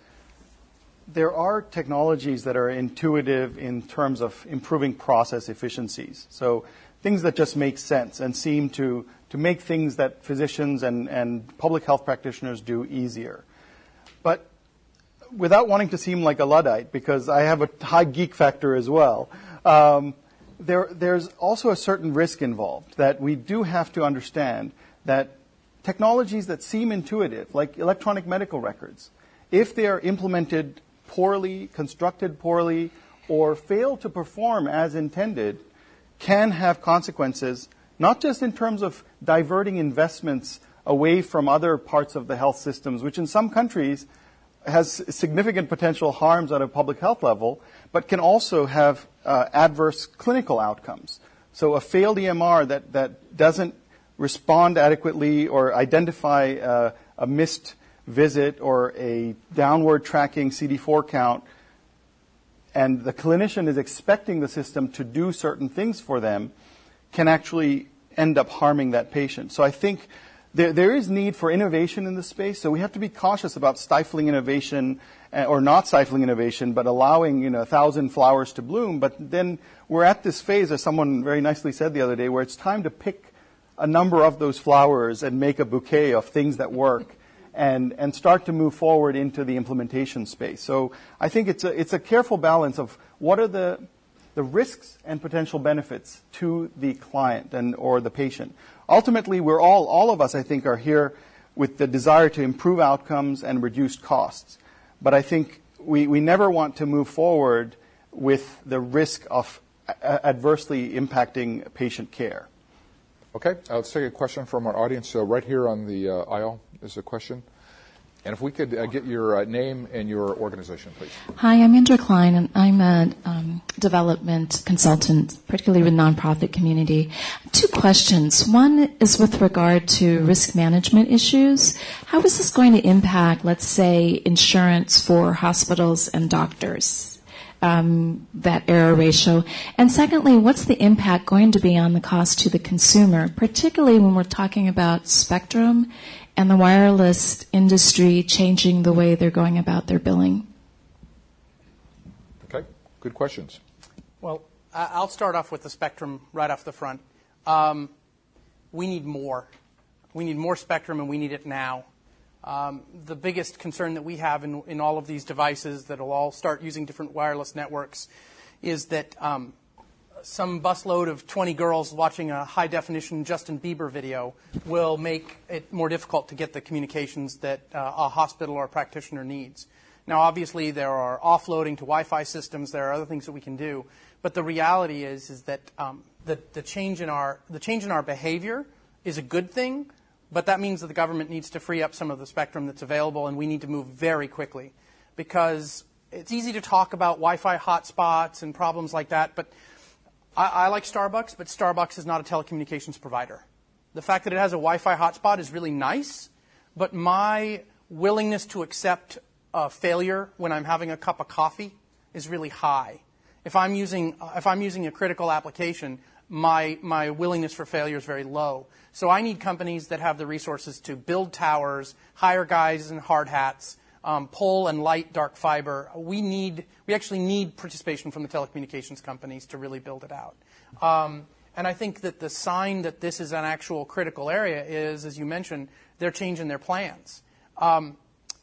there are technologies that are intuitive in terms of improving process efficiencies. So things that just make sense and seem to, to make things that physicians and, and public health practitioners do easier. But without wanting to seem like a Luddite, because I have a high geek factor as well, um, there, there's also a certain risk involved that we do have to understand that technologies that seem intuitive, like electronic medical records, if they are implemented poorly, constructed poorly, or fail to perform as intended, can have consequences, not just in terms of diverting investments away from other parts of the health systems, which in some countries has significant potential harms at a public health level, but can also have uh, adverse clinical outcomes. So a failed E M R that, that doesn't respond adequately or identify uh, a missed visit or a downward tracking C D four count, and the clinician is expecting the system to do certain things for them, can actually end up harming that patient. So I think there, there is need for innovation in this space, so we have to be cautious about stifling innovation uh, or not stifling innovation, but allowing, you know, a thousand flowers to bloom. But then we're at this phase, as someone very nicely said the other day, where it's time to pick a number of those flowers and make a bouquet of things that work and, and start to move forward into the implementation space. So I think it's a, it's a careful balance of what are the the risks and potential benefits to the client and or the patient. Ultimately, we're all, all of us, I think, are here with the desire to improve outcomes and reduce costs. But I think we, we never want to move forward with the risk of a- adversely impacting patient care. Okay, uh, let's take a question from our audience. So right here on the uh, aisle is a question. And if we could uh, get your uh, name and your organization, please. Hi, I'm Indra Klein, and I'm a um, development consultant, particularly with nonprofit community. Two questions. One is with regard to risk management issues. How is this going to impact, let's say, insurance for hospitals and doctors, um, that error ratio? And secondly, what's the impact going to be on the cost to the consumer, particularly when we're talking about spectrum and the wireless industry changing the way they're going about their billing? Okay, good questions. Well, I'll start off with the spectrum right off the front. Um, we need more. We need more spectrum, and we need it now. Um, the biggest concern that we have in, in all of these devices that will all start using different wireless networks is that um, some busload of twenty girls watching a high-definition Justin Bieber video will make it more difficult to get the communications that uh, a hospital or a practitioner needs. Now, obviously, there are offloading to Wi-Fi systems. There are other things that we can do. But the reality is, is that um, the, the change in our the change in our behavior is a good thing, but that means that the government needs to free up some of the spectrum that's available, and we need to move very quickly. Because it's easy to talk about Wi-Fi hotspots and problems like that, but I, I like Starbucks, but Starbucks is not a telecommunications provider. The fact that it has a Wi-Fi hotspot is really nice, but my willingness to accept a failure when I'm having a cup of coffee is really high. If I'm using if I'm using a critical application, my my willingness for failure is very low. So I need companies that have the resources to build towers, hire guys in hard hats, um, pull and light dark fiber. We need we actually need participation from the telecommunications companies to really build it out. Um, and I think that the sign that this is an actual critical area is, as you mentioned, they're changing their plans. Um,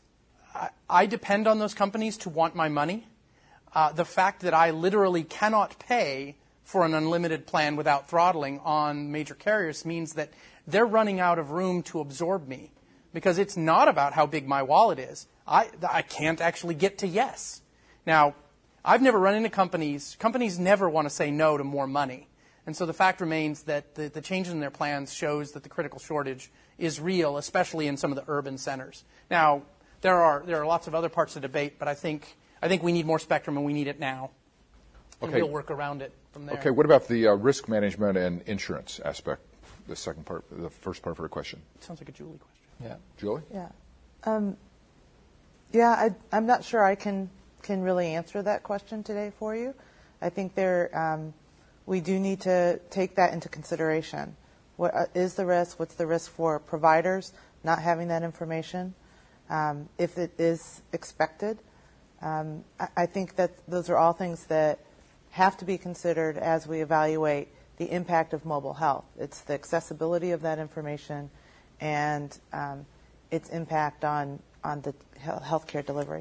I, I depend on those companies to want my money. Uh, the fact that I literally cannot pay for an unlimited plan without throttling on major carriers means that they're running out of room to absorb me, because it's not about how big my wallet is. I, I can't actually get to yes. Now, I've never run into companies. Companies never want to say no to more money. And so the fact remains that the, the change in their plans shows that the critical shortage is real, especially in some of the urban centers. Now, there are there are lots of other parts of the debate, but I think I think we need more spectrum, and we need it now. And Okay. we'll work around it from there. Okay, what about the uh, risk management and insurance aspect? The second part, the first part of her question. Sounds like a Julie question. Yeah. Julie? Yeah. Um, yeah, I, I'm not sure I can can really answer that question today for you. I think there um, we do need to take that into consideration. What uh, is the risk? What's the risk for providers not having that information? Um, if it is expected, um, I, I think that those are all things that have to be considered as we evaluate the impact of mobile health. It's the accessibility of that information and um, its impact on, on the healthcare delivery.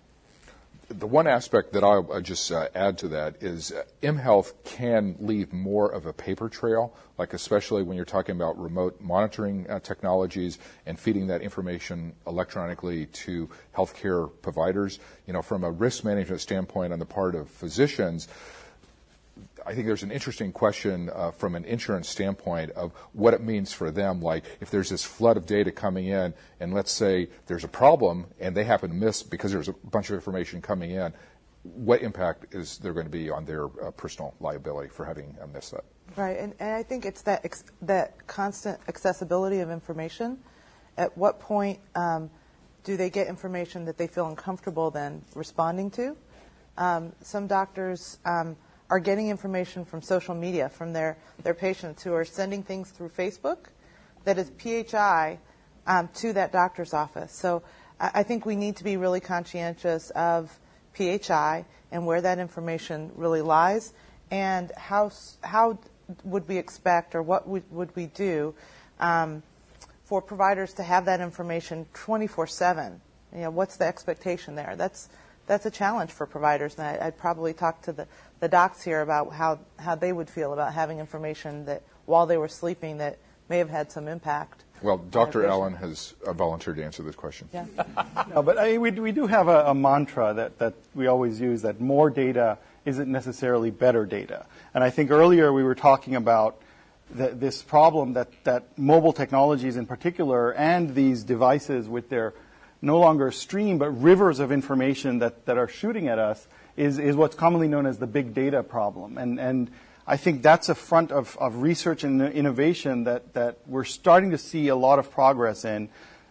The one aspect that I'll uh, just uh, add to that is uh, mHealth can leave more of a paper trail, like especially when you're talking about remote monitoring uh, technologies and feeding that information electronically to healthcare providers. You know, from a risk management standpoint on the part of physicians, I think there's an interesting question uh, from an insurance standpoint of what it means for them. Like if there's this flood of data coming in, and let's say there's a problem and they happen to miss because there's a bunch of information coming in, what impact is there going to be on their uh, personal liability for having uh, missed that? Right, and, and I think it's that ex- that constant accessibility of information. At what point um, do they get information that they feel uncomfortable then responding to? Um, some doctors um, are getting information from social media, from their, their patients who are sending things through Facebook that is P H I um, to that doctor's office. So I, I think we need to be really conscientious of P H I and where that information really lies, and how how would we expect, or what would, would we do um, for providers to have that information twenty-four seven? You know, what's the expectation there? That's that's a challenge for providers, and I, I'd probably talk to the, the docs here about how, how they would feel about having information that while they were sleeping that may have had some impact. Well, Doctor Allen has uh, volunteered to answer this question. Yeah. No, but I, we, we do have a, a mantra that, that we always use, that more data isn't necessarily better data. And I think earlier we were talking about the, this problem that, that mobile technologies in particular, and these devices with their no longer stream but rivers of information that, that are shooting at us, is, is what's commonly known as the big data problem. And, and I think that's a front of, of research and innovation that, that we're starting to see a lot of progress in,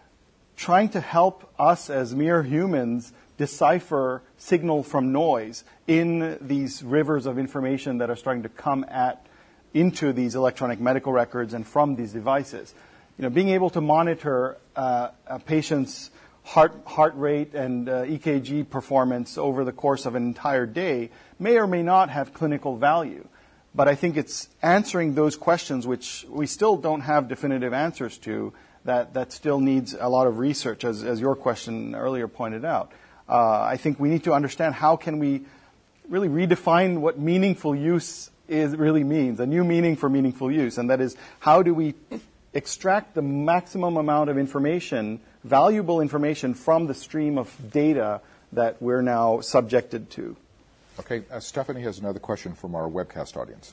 trying to help us as mere humans decipher signal from noise in these rivers of information that are starting to come at into these electronic medical records and from these devices. You know, being able to monitor uh, a patient's heart heart rate and uh, E K G performance over the course of an entire day may or may not have clinical value. But I think it's answering those questions, which we still don't have definitive answers to, that, that still needs a lot of research, as, as your question earlier pointed out. Uh, I think we need to understand how can we really redefine what meaningful use is really means, a new meaning for meaningful use, and that is, how do we extract the maximum amount of information, valuable information, from the stream of data that we're now subjected to. Okay, uh, Stephanie has another question from our webcast audience.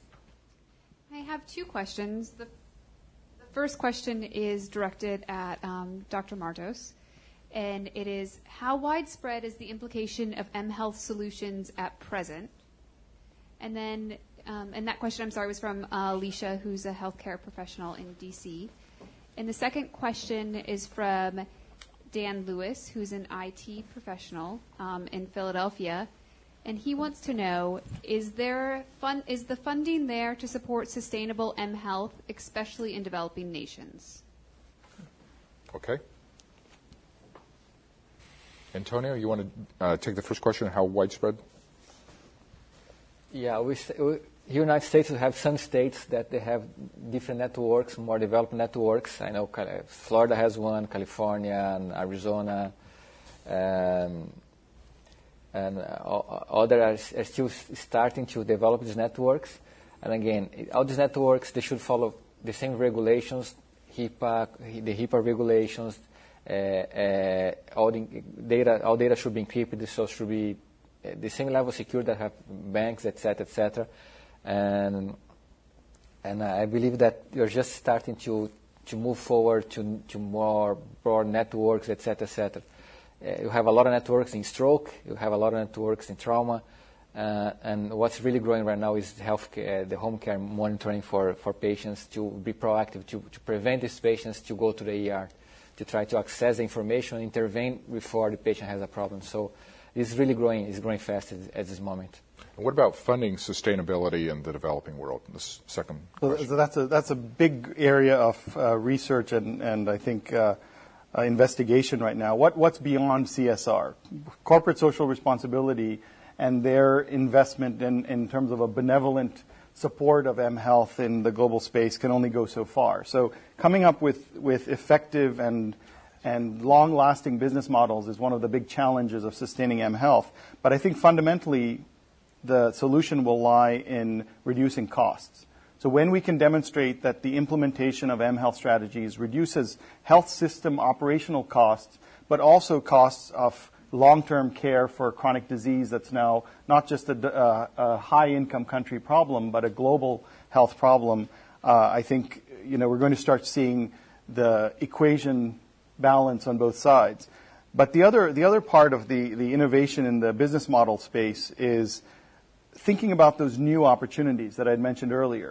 I have two questions. The, the first question is directed at um, Doctor Martos, and it is, how widespread is the implication of mHealth solutions at present? And then, um, and that question, I'm sorry, was from uh, Alicia, who's a healthcare professional in D C. And the second question is from Dan Lewis, who's an I T professional um, in Philadelphia. And he wants to know, is there fun, is the funding there to support sustainable mHealth, especially in developing nations? Okay. Antonio, you want to uh, take the first question, how widespread? Yeah, we, we, here in the United States, we have some states that they have different networks, more developed networks. I know Florida has one, California and Arizona. Um, and others are, are still starting to develop these networks. And again, all these networks, they should follow the same regulations, HIPAA, the HIPAA regulations. Uh, uh, all the data, all data should be encrypted, so should be uh, the same level of security that have banks, et cetera, et cetera. And and I believe that you're just starting to to move forward to to more broad networks, et cetera, et cetera. Uh, you have a lot of networks in stroke, you have a lot of networks in trauma, uh, and what's really growing right now is healthcare, uh, the home care monitoring for, for patients, to be proactive, to, to prevent these patients to go to the E R, to try to access the information, intervene before the patient has a problem. So it's really growing, it's growing fast at, at this moment. And what about funding sustainability in the developing world? This second question. So that's a, that's a big area of uh, research and, and I think uh, Uh, investigation right now. What, what's beyond C S R? Corporate social responsibility and their investment in, in terms of a benevolent support of mHealth in the global space can only go so far. So coming up with, with effective and, and long-lasting business models is one of the big challenges of sustaining mHealth. But I think fundamentally the solution will lie in reducing costs. So when we can demonstrate that the implementation of mHealth strategies reduces health system operational costs, but also costs of long-term care for chronic disease that's now not just a, uh, a high-income country problem, but a global health problem, uh, I think you know we're going to start seeing the equation balance on both sides. But the other the other part of the, the innovation in the business model space is thinking about those new opportunities that I had mentioned earlier.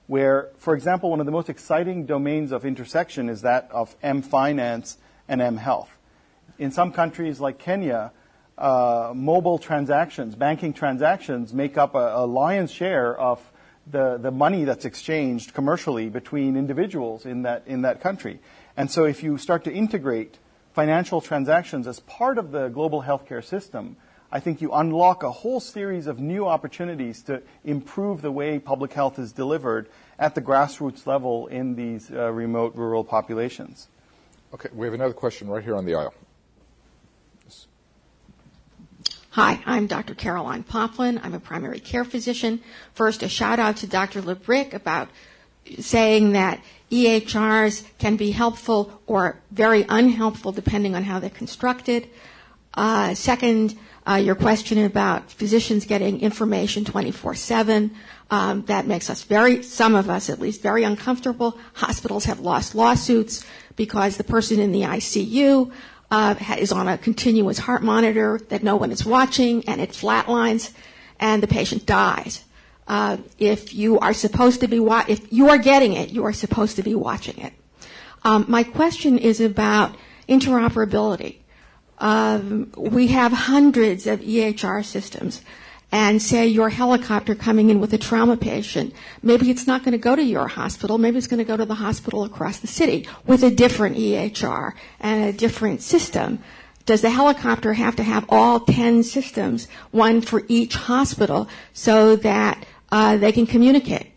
where, for example, one of the most exciting domains of intersection is that of M-finance and M-health. In some countries like Kenya, uh, mobile transactions, banking transactions, make up a, a lion's share of the, the money that's exchanged commercially between individuals in that, in that country. And so if you start to integrate financial transactions as part of the global healthcare system, I think you unlock a whole series of new opportunities to improve the way public health is delivered at the grassroots level in these uh, remote rural populations. Okay, we have another question right here on the aisle. Yes. Hi, I'm Doctor Caroline Poplin. I'm a primary care physician. First, a shout out to Doctor LeBrick about saying that E H Rs can be helpful or very unhelpful depending on how they're constructed. Uh, second, uh, your question about physicians getting information twenty-four seven. Um, that makes us very, some of us at least, very uncomfortable. Hospitals have lost lawsuits because the person in the I C U uh, is on a continuous heart monitor that no one is watching, and it flatlines, and the patient dies. Uh, if you are supposed to be wa- if you are getting it, you are supposed to be watching it. Um, my question is about interoperability. Um, we have hundreds of E H R systems, and say your helicopter coming in with a trauma patient, maybe it's not going to go to your hospital, maybe it's going to go to the hospital across the city with a different E H R and a different system. Does the helicopter have to have all ten systems, one for each hospital, so that uh, they can communicate?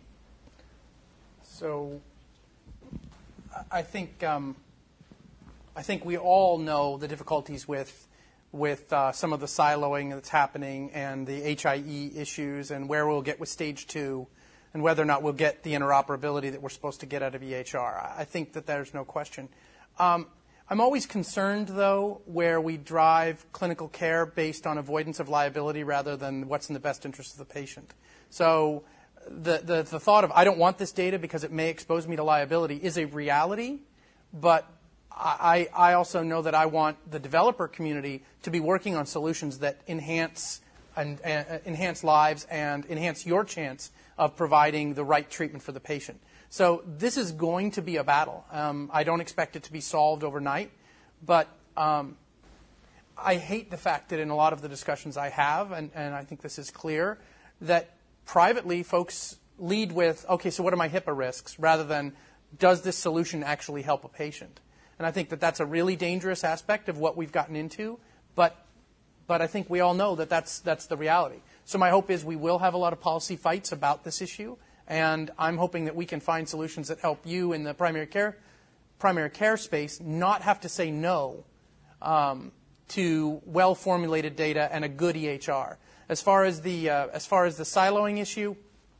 So I think um, I think we all know the difficulties with with uh, some of the siloing that's happening and the H I E issues and where we'll get with stage two and whether or not we'll get the interoperability that we're supposed to get out of E H R. I think that there's no question. Um, I'm always concerned, though, where we drive clinical care based on avoidance of liability rather than what's in the best interest of the patient. So the, the, the thought of I don't want this data because it may expose me to liability is a reality, but I, I also know that I want the developer community to be working on solutions that enhance and uh, enhance lives and enhance your chance of providing the right treatment for the patient. So this is going to be a battle. Um, I don't expect it to be solved overnight, but um, I hate the fact that in a lot of the discussions I have, and, and I think this is clear, that privately folks lead with, okay, so what are my HIPAA risks, rather than does this solution actually help a patient? And I think that that's a really dangerous aspect of what we've gotten into, but but I think we all know that that's, that's the reality. So my hope is we will have a lot of policy fights about this issue, and I'm hoping that we can find solutions that help you in the primary care primary care space not have to say no um, to well-formulated data and a good E H R. As far as the uh, as far as the siloing issue,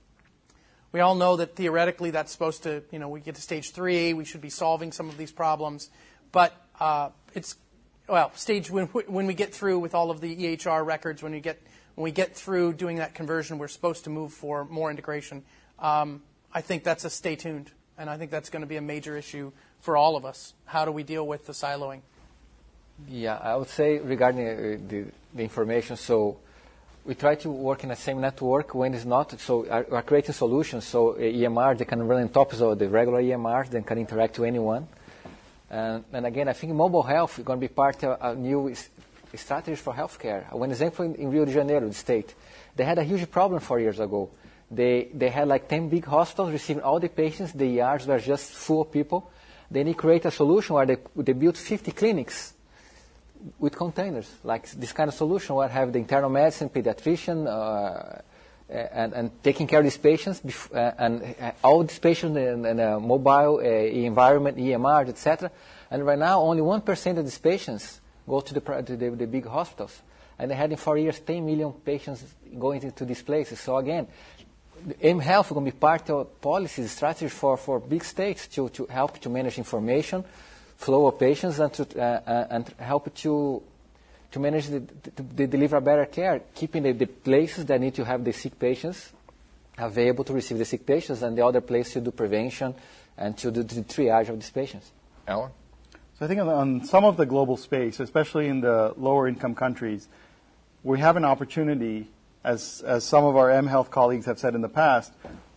we all know that theoretically that's supposed to, you know, we get to stage three, we should be solving some of these problems, but uh, it's well, stage when when we get through with all of the E H R records, when we get when we get through doing that conversion, we're supposed to move for more integration. Um, I think that's a stay tuned, and I think that's going to be a major issue for all of us. How do we deal with the siloing? Yeah, I would say regarding uh, the, the information, so we try to work in the same network when it's not. So we're creating solutions so uh, E M R, they can run on top of the regular E M Rs, they can interact to anyone. And, and again, I think mobile health is going to be part of a new strategy for healthcare. One example in, in Rio de Janeiro, the state, they had a huge problem four years ago. They they had like ten big hospitals receiving all the patients. The E Rs were just full of people. Then they create a solution where they, they built fifty clinics with containers, like this kind of solution where I have the internal medicine, pediatrician, uh, and, and taking care of these patients, bef- uh, and uh, all these patients in, in a mobile uh, environment, E M Rs, et cetera. And right now, only one percent of these patients go to the, to the, the big hospitals. And they had in four years ten million patients going into these places. So again, mHealth is going to be part of policies, strategies for, for big states to, to help to manage information, flow of patients, and to uh, and help to to manage the, to, to deliver better care, keeping the, the places that need to have the sick patients available to receive the sick patients, and the other place to do prevention and to do the triage of these patients. Alan? So I think on, on some of the global space, especially in the lower income countries, we have an opportunity, as as some of our mHealth colleagues have said in the past,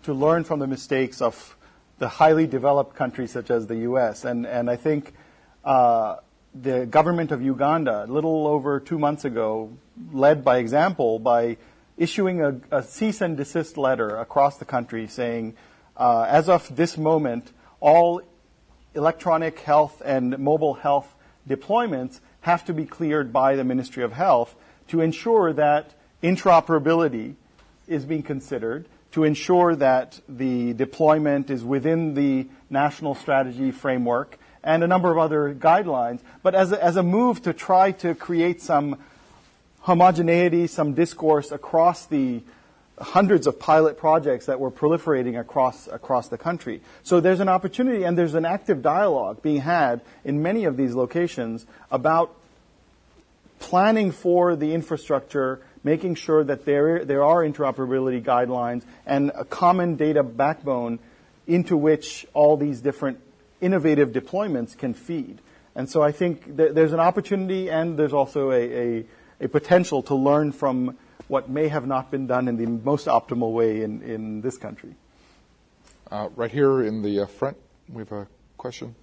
to learn from the mistakes of the highly developed countries such as the U S. And, and I think uh, the government of Uganda, a little over two months ago, led by example by issuing a, a cease and desist letter across the country saying, uh, as of this moment, all electronic health and mobile health deployments have to be cleared by the Ministry of Health to ensure that interoperability is being considered, to ensure that the deployment is within the national strategy framework and a number of other guidelines, but as a, as a move to try to create some homogeneity, some discourse across the hundreds of pilot projects that were proliferating across across the country. So there's an opportunity and there's an active dialogue being had in many of these locations about planning for the infrastructure, making sure that there there are interoperability guidelines and a common data backbone into which all these different innovative deployments can feed. And so I think th- there's an opportunity and there's also a, a, a potential to learn from what may have not been done in the most optimal way in, in this country. Uh, right here in the uh, front, we have a question.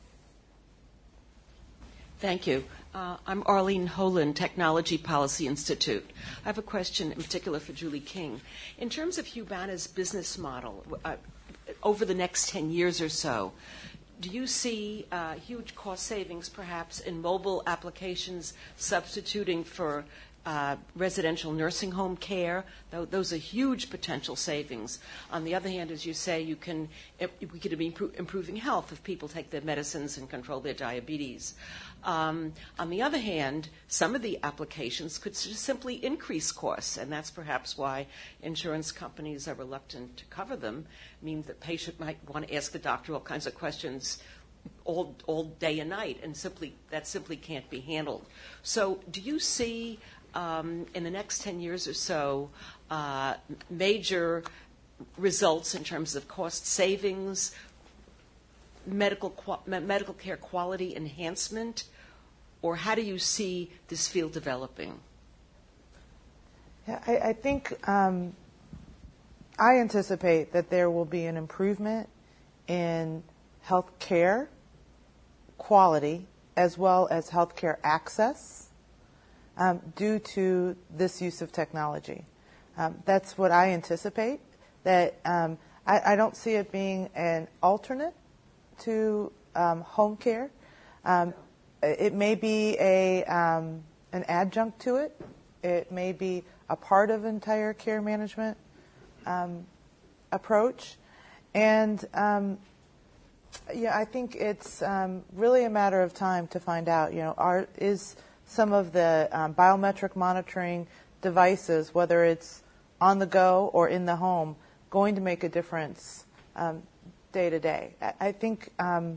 Thank you. Uh, I'm Arlene Holan, Technology Policy Institute. I have a question in particular for Julie King. In terms of Humana's business model, uh, over the next ten years or so, do you see uh, huge cost savings perhaps in mobile applications substituting for Uh, residential nursing home care? Those are huge potential savings. On the other hand, as you say, you can we could be improve, improving health if people take their medicines and control their diabetes. Um, on the other hand, some of the applications could just simply increase costs, and that's perhaps why insurance companies are reluctant to cover them. It means that patient might want to ask the doctor all kinds of questions all all day and night, and simply that simply can't be handled. So, do you see Um, in the next ten years or so, uh, major results in terms of cost savings, medical qu- medical care quality enhancement, or how do you see this field developing? Yeah, I, I think um, I anticipate that there will be an improvement in health care quality as well as health care access. Um, due to this use of technology. Um, that's what I anticipate, that um, I, I don't see it being an alternate to um, home care. Um, it may be a um, an adjunct to it. It may be a part of entire care management um, approach. And um, yeah, I think it's um, really a matter of time to find out, you know, are, is some of the um, biometric monitoring devices, whether it's on the go or in the home, going to make a difference um, day to day. I, I think um,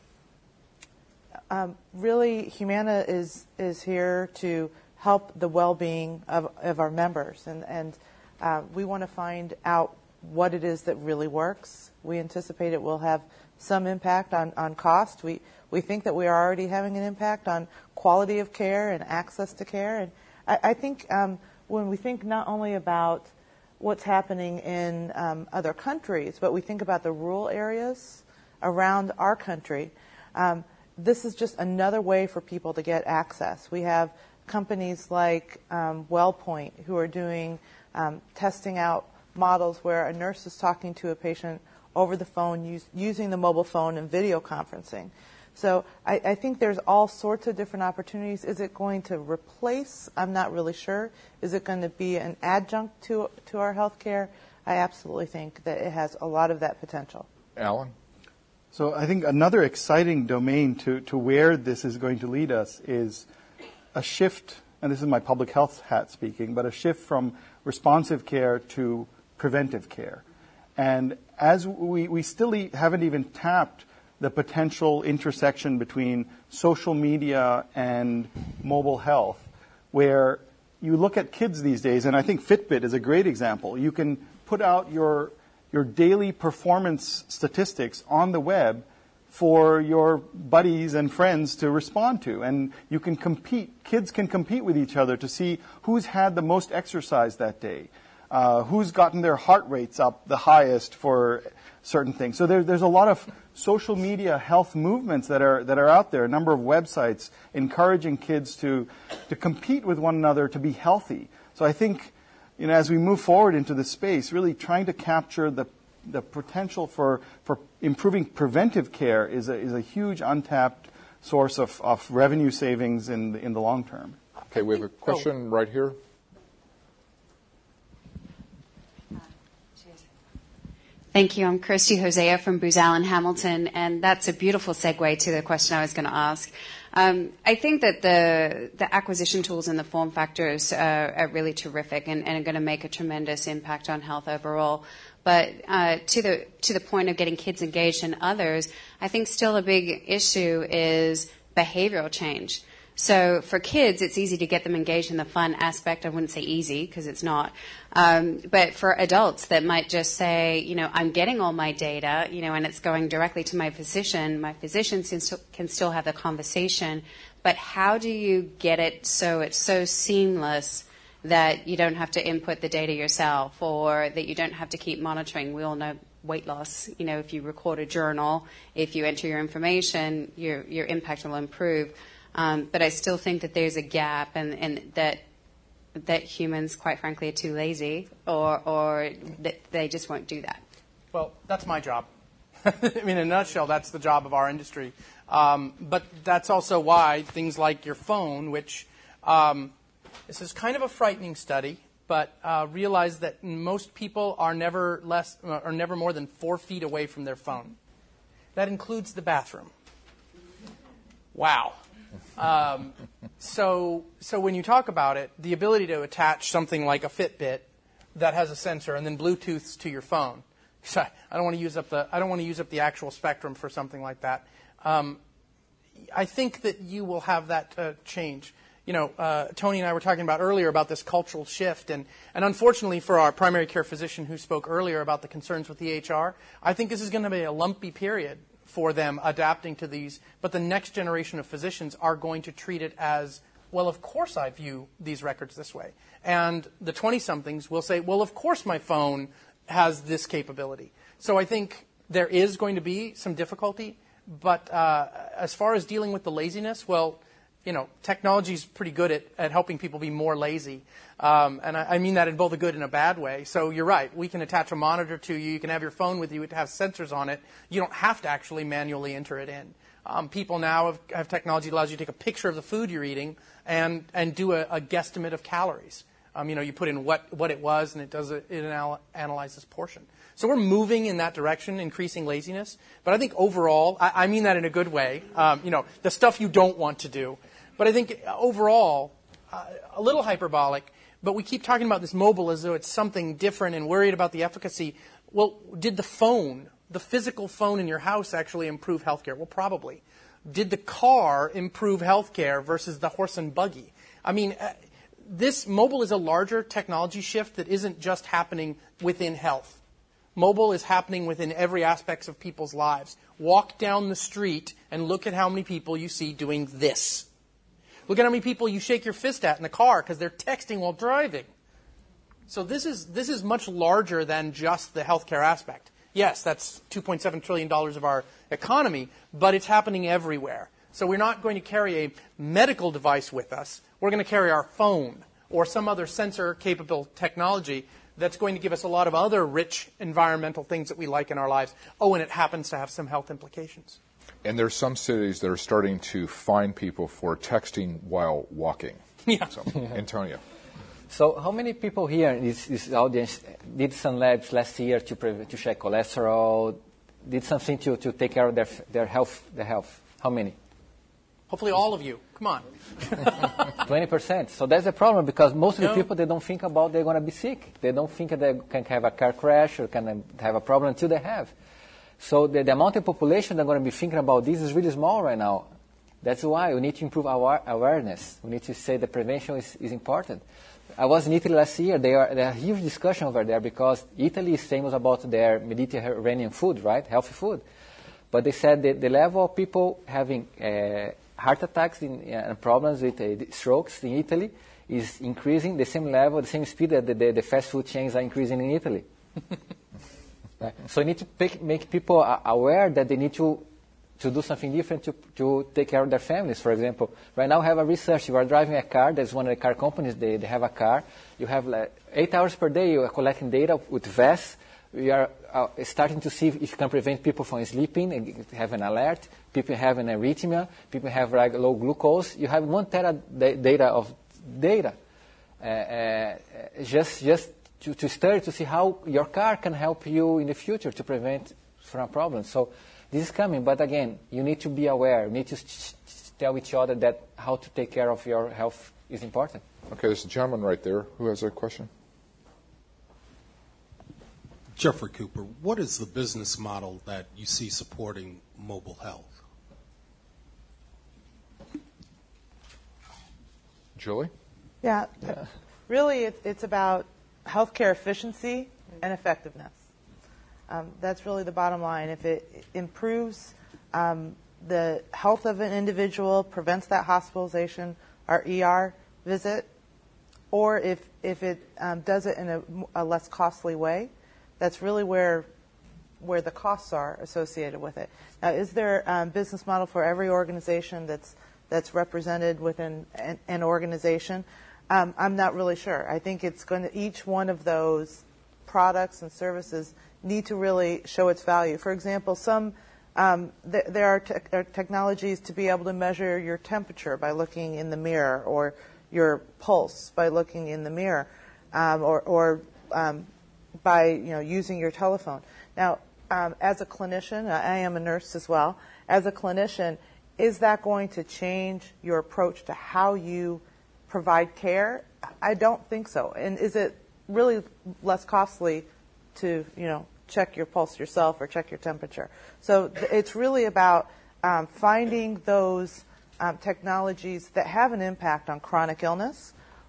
um, really Humana is is here to help the well-being of, of our members, and, and uh, we want to find out what it is that really works. We anticipate it will have some impact on, on cost. We we think that we are already having an impact on quality of care and access to care. And I, I think um, when we think not only about what's happening in um, other countries, but we think about the rural areas around our country, um, this is just another way for people to get access. We have companies like um, WellPoint who are doing um, testing out models where a nurse is talking to a patient over the phone use, using the mobile phone and video conferencing. So I, I think there's all sorts of different opportunities. Is it going to replace? I'm not really sure. Is it going to be an adjunct to to our healthcare? I absolutely think that it has a lot of that potential. Alan? So I think another exciting domain to, to where this is going to lead us is a shift, and this is my public health hat speaking, but a shift from responsive care to preventive care. And as we, we still e- haven't even tapped the potential intersection between social media and mobile health, where you look at kids these days, and I think Fitbit is a great example. You can put out your your daily performance statistics on the web for your buddies and friends to respond to, and you can compete. Kids can compete with each other to see who's had the most exercise that day. uh, who's gotten their heart rates up the highest for certain things. So there, there's a lot of social media health movements that are that are out there, a number of websites encouraging kids to to compete with one another to be healthy. So I think, you know, as we move forward into this space, really trying to capture the the potential for, for improving preventive care is a is a huge untapped source of, of revenue savings in the, in the long term. Okay, we have a question right here. Thank you. I'm Kirsty Hosea from Booz Allen Hamilton, and that's a beautiful segue to the question I was going to ask. Um, I think that the the acquisition tools and the form factors uh, are really terrific and, and are going to make a tremendous impact on health overall. But uh, to the to the point of getting kids engaged and others, I think still a big issue is behavioral change. So for kids, it's easy to get them engaged in the fun aspect. I wouldn't say easy because it's not. Um, but for adults that might just say, you know, I'm getting all my data, you know, and it's going directly to my physician. My physician can still have the conversation. But how do you get it so it's so seamless that you don't have to input the data yourself or that you don't have to keep monitoring? We all know weight loss, you know, if you record a journal, if you enter your information, your your impact will improve. Um, but I still think that there's a gap and, and that that humans, quite frankly, are too lazy or, or that they just won't do that. Well, that's my job. I mean, in a nutshell, that's the job of our industry. Um, but that's also why things like your phone, which um, this is kind of a frightening study, but uh, realize that most people are never less are never more than four feet away from their phone. That includes the bathroom. Wow. Um, so, so when you talk about it, the ability to attach something like a Fitbit that has a sensor and then Bluetooth to your phone. So I don't want to use up the I don't want to use up the actual spectrum for something like that. Um, I think that you will have that uh, change. You know, uh, Tony and I were talking about earlier about this cultural shift, and, and unfortunately for our primary care physician who spoke earlier about the concerns with E H R, I think this is going to be a lumpy period for them adapting to these, but the next generation of physicians are going to treat it as, well, of course I view these records this way. And the twenty-somethings will say, well, of course my phone has this capability. So I think there is going to be some difficulty, but uh, as far as dealing with the laziness, well, you know, technology is pretty good at, at helping people be more lazy. Um, and I, I mean that in both a good and a bad way. So you're right. We can attach a monitor to you. You can have your phone with you. It has sensors on it. You don't have to actually manually enter it in. Um, people now have, have technology that allows you to take a picture of the food you're eating and, and do a, a guesstimate of calories. Um, you know, you put in what, what it was, and it does it, it anal- analyzes portion. So we're moving in that direction, increasing laziness. But I think overall, I, I mean that in a good way. Um, you know, the stuff you don't want to do. But I think overall, uh, a little hyperbolic, but we keep talking about this mobile as though it's something different and worried about the efficacy. Well, did the phone, the physical phone in your house actually improve healthcare? Well, probably. Did the car improve healthcare versus the horse and buggy? I mean, uh, this mobile is a larger technology shift that isn't just happening within health. Mobile is happening within every aspect of people's lives. Walk down the street and look at how many people you see doing this. Look at how many people you shake your fist at in the car because they're texting while driving. So this is this is much larger than just the healthcare aspect. Yes, that's two point seven trillion dollars of our economy, but it's happening everywhere. So we're not going to carry a medical device with us. We're going to carry our phone or some other sensor-capable technology that's going to give us a lot of other rich environmental things that we like in our lives. Oh, and it happens to have some health implications. And there's some cities that are starting to fine people for texting while walking. Yeah. So, Antonio. So how many people here in this, this audience did some labs last year to pre- to check cholesterol, did something to, to take care of their their health their health? How many? Hopefully all of you. Come on. twenty percent. So that's a problem because most of No. the people, they don't think about they're going to be sick. They don't think they can have a car crash or can have a problem until they have. So the, the amount of population that are going to be thinking about this is really small right now. That's why we need to improve our awareness. We need to say that prevention is, is important. I was in Italy last year. They are, there are huge discussion over there because Italy is famous about their Mediterranean food, right? Healthy food. But they said that the level of people having uh, heart attacks in, uh, and problems with uh, strokes in Italy is increasing the same level, the same speed that the, the, the fast food chains are increasing in Italy. Right? So you need to make, make people aware that they need to to do something different to, to take care of their families. For example, right now we have a research. You are driving a car. There's one of the car companies. They, they have a car. You have like eight hours per day. You are collecting data with V E S. We are uh, starting to see if you can prevent people from sleeping and have an alert. People have an arrhythmia. People have like low glucose. You have one tera da- data of data. Uh, uh, just just to, to study to see how your car can help you in the future to prevent from problems. So this is coming, but again, you need to be aware. You need to st- tell each other that how to take care of your health is important. Okay, there's a gentleman right there who has a question. Jeffrey Cooper, what is the business model that you see supporting mobile health? Julie? Yeah, yeah. Really, it, it's about healthcare efficiency and effectiveness. Um, that's really the bottom line. If it improves um, the health of an individual, prevents that hospitalization or E R visit, or if, if it um, does it in a, a less costly way, that's really where where the costs are associated with it. Now, is there a um, business model for every organization that's that's represented within an, an organization? Um, I'm not really sure. I think it's going to, each one of those products and services need to really show its value. For example, some um, th- there are, te- are technologies to be able to measure your temperature by looking in the mirror, or your pulse by looking in the mirror, um, or, or um, by you know using your telephone. Now, um, as a clinician, I am a nurse as well. As a clinician, is that going to change your approach to how you provide care? I don't think so. And is it really less costly to you know check your pulse yourself or check your temperature? So th- it's really about um, finding those um, technologies that have an impact on chronic illness,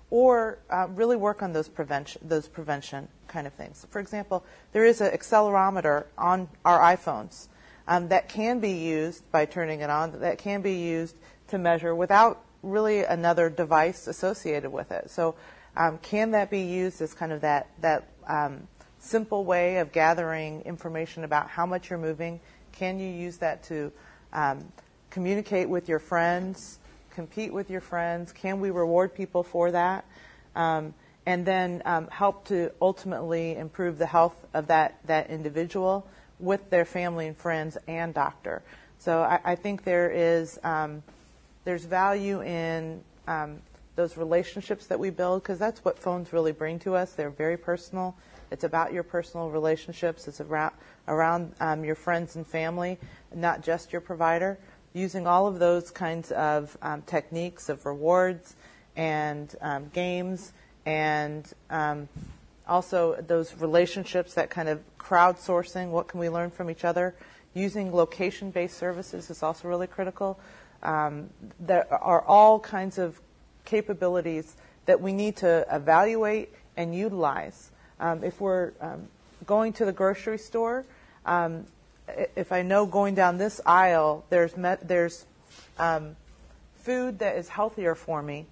or uh, really work on those prevention those prevention kind of things. For example, there is an accelerometer on our iPhones um, that can be used by turning it on, that can be used to measure without really another device associated with it. So um, can that be used as kind of that, that um, simple way of gathering information about how much you're moving? Can you use that to um, communicate with your friends, compete with your friends? Can we reward people for that? Um, and then um, help to ultimately improve the health of that, that individual with their family and friends and doctor. So I, I think there is um, there's value in um, those relationships that we build, because that's what phones really bring to us. They're very personal. It's about your personal relationships. It's around, around um, your friends and family, not just your provider. Using all of those kinds of um, techniques of rewards and um, games, and um, also those relationships, that kind of crowdsourcing, what can we learn from each other? Using location-based services is also really critical. Um, there are all kinds of capabilities that we need to evaluate and utilize. Um, if we're um, going to the grocery store, um, if I know going down this aisle there's met, there's um, food that is healthier for me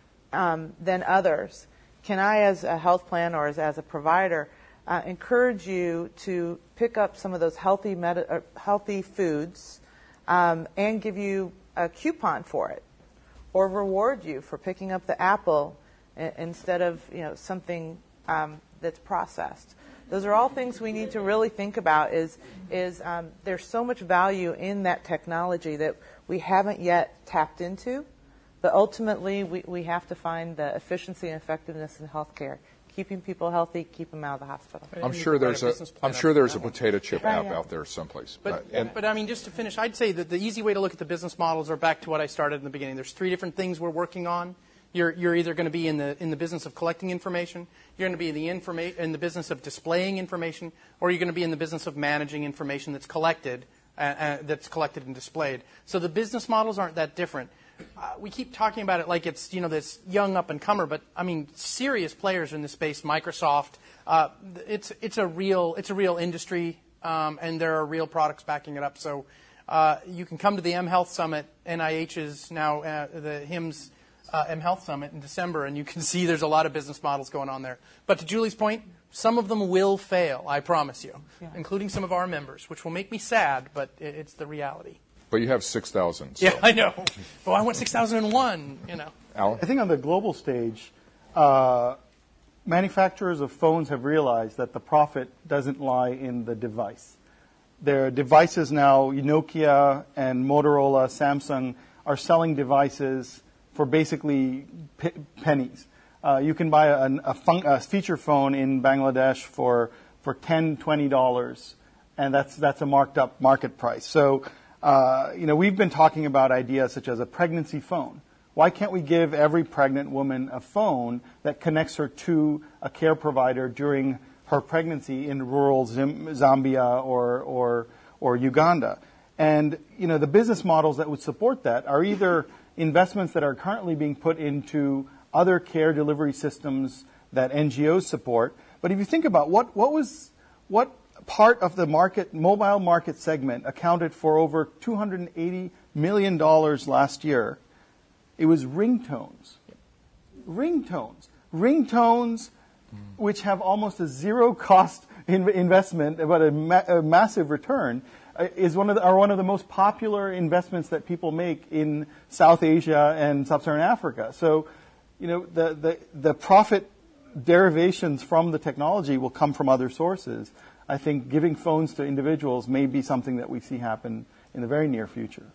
um, than others, can I, as a health plan or as, as a provider, uh, encourage you to pick up some of those healthy med- uh, healthy foods um, and give you a coupon for it, or reward you for picking up the apple I- instead of you know something um, that's processed? Those are all things we need to really think about. Is is um, there's so much value in that technology that we haven't yet tapped into, but ultimately we, we have to find the efficiency and effectiveness in healthcare, keeping people healthy, keep them out of the hospital. I'm sure there's a I'm sure there's a potato chip Right, app yeah. out there someplace. But, Uh, and but I mean, just to finish, I'd say that the easy way to look at the business models are back to what I started in the beginning. There's three different things we're working on. You're, you're either going to be in the in the business of collecting information, you're going to be in the informa- in the business of displaying information, or you're going to be in the business of managing information that's collected uh, uh, that's collected and displayed. So the business models aren't that different. Uh, we keep talking about it like it's you know this young up and comer, but I mean serious players in this space. Microsoft, uh, it's it's a real it's a real industry, um, and there are real products backing it up. So uh, you can come to the M Health Summit. N I H is now uh, the H I M S S uh, mHealth Summit in December, and you can see there's a lot of business models going on there. But to Julie's point, some of them will fail, I promise you, yeah. including some of our members, which will make me sad, but it's the reality. But you have six thousand. So. Yeah, I know. But I want six thousand one, you know. Alan? I think on the global stage, uh, manufacturers of phones have realized that the profit doesn't lie in the device. Their devices now, Nokia and Motorola, Samsung, are selling devices for basically p- pennies. Uh, you can buy a, a, fun- a feature phone in Bangladesh for for ten dollars, twenty dollars, and that's that's a marked up market price. So, uh, you know, we've been talking about ideas such as a pregnancy phone. Why can't we give every pregnant woman a phone that connects her to a care provider during her pregnancy in rural Zim- Zambia or, or or Uganda? And, you know, the business models that would support that are either investments that are currently being put into other care delivery systems that N G Os support. But if you think about what, what was, what part of the market, mobile market segment accounted for over two hundred eighty million dollars last year, it was ringtones. Ringtones. Ringtones, which have almost a zero cost in investment, but a, ma- a massive return, uh, is one of the, are one of the most popular investments that people make in South Asia and Sub-Saharan Africa. So, you know, the, the, the profit derivations from the technology will come from other sources. I think giving phones to individuals may be something that we see happen in the very near future.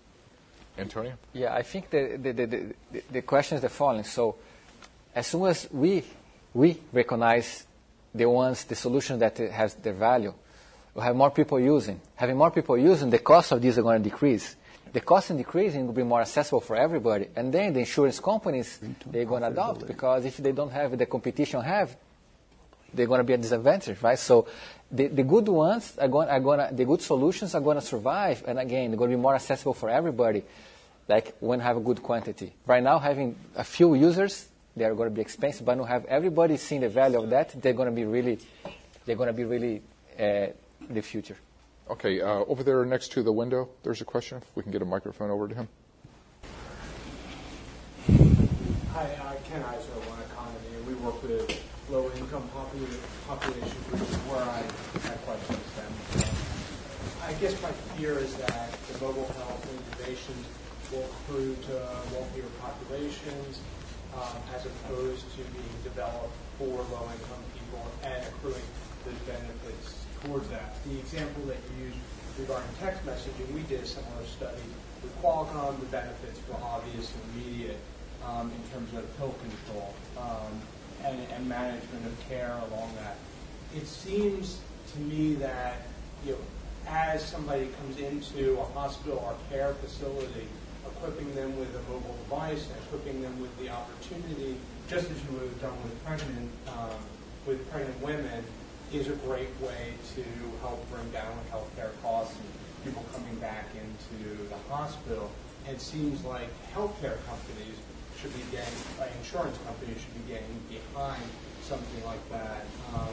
Antonio? Yeah, I think the, the, the, the, the question is the following. So as soon as we we recognize the ones, the solution that has their value, we'll have more people using. Having more people using, the cost of these are going to decrease. The cost in decreasing will be more accessible for everybody. And then the insurance companies, they're going to adopt, because if they don't have the competition have, they're going to be at disadvantage, right? So the, the good ones are going, are going to, the good solutions are going to survive. And again, they're going to be more accessible for everybody, like when have a good quantity. Right now, having a few users, they are going to be expensive, but when have everybody seeing the value of that, they're going to be really, they're going to be really uh, the future. Okay, uh, over there next to the window, there's a question. If we can get a microphone over to him. Hi, uh, Ken Eisner, One Economy, and we work with low-income popula- population groups where I have questions then. Uh, I guess my fear is that the mobile health innovations will accrue to wealthier populations um, as opposed to being developed for low-income people and accruing those benefits towards that. The example that you used regarding text messaging, we did a similar study with Qualcomm. The benefits were obvious and immediate um, in terms of pill control um, and, and management of care along that. It seems to me that, you know, as somebody comes into a hospital or care facility, equipping them with a mobile device and equipping them with the opportunity, just as you would have done with pregnant um, with pregnant women, is a great way to help bring down healthcare costs and people coming back into the hospital. And it seems like healthcare companies should be getting, uh, insurance companies should be getting behind something like that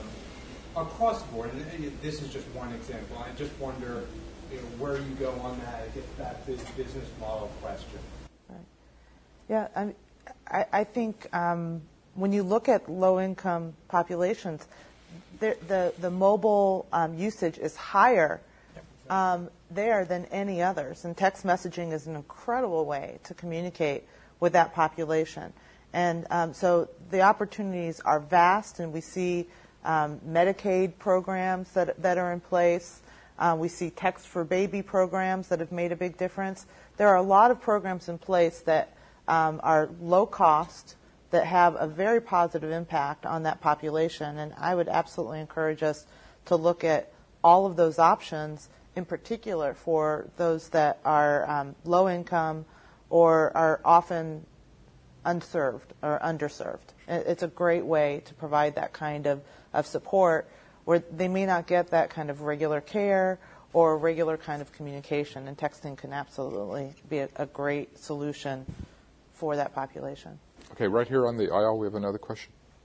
um, across the board. And this is just one example. I just wonder, you know, where you go on that. I get back to the business model question. Right. Yeah, I, I, I think um, when you look at low-income populations, The, the, the mobile um, usage is higher um, there than any others. And text messaging is an incredible way to communicate with that population. And um, so the opportunities are vast, and we see um, Medicaid programs that, that are in place. Uh, we see Text for Baby programs that have made a big difference. There are a lot of programs in place that um, are low cost, that have a very positive impact on that population. And I would absolutely encourage us to look at all of those options, in particular for those that are um, low income or are often unserved or underserved. It's a great way to provide that kind of, of support where they may not get that kind of regular care or regular kind of communication. And texting can absolutely be a, a great solution for that population. Okay, right here on the aisle, we have another question.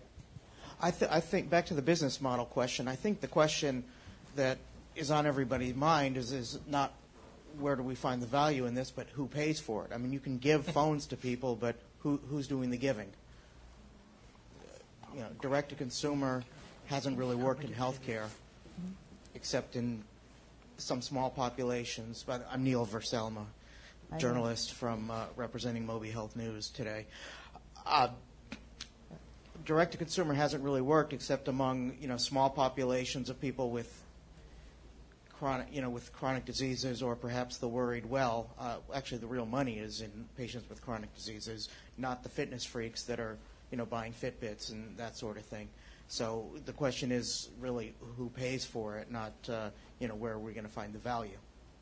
I, th- I think, back to the business model question, I think the question that is on everybody's mind is, is not where do we find the value in this, but who pays for it. I mean, you can give phones to people, but who, who's doing the giving? You know, direct-to-consumer hasn't really worked in healthcare, except in some small populations. But I'm Neil Verselma, journalist from uh, representing Moby Health News today. Uh, direct-to-consumer hasn't really worked except among, you know, small populations of people with chronic, you know, with chronic diseases, or perhaps the worried well. Uh, actually, the real money is in patients with chronic diseases, not the fitness freaks that are, you know, buying Fitbits and that sort of thing. So the question is really who pays for it, not, uh, you know, where are we going to find the value.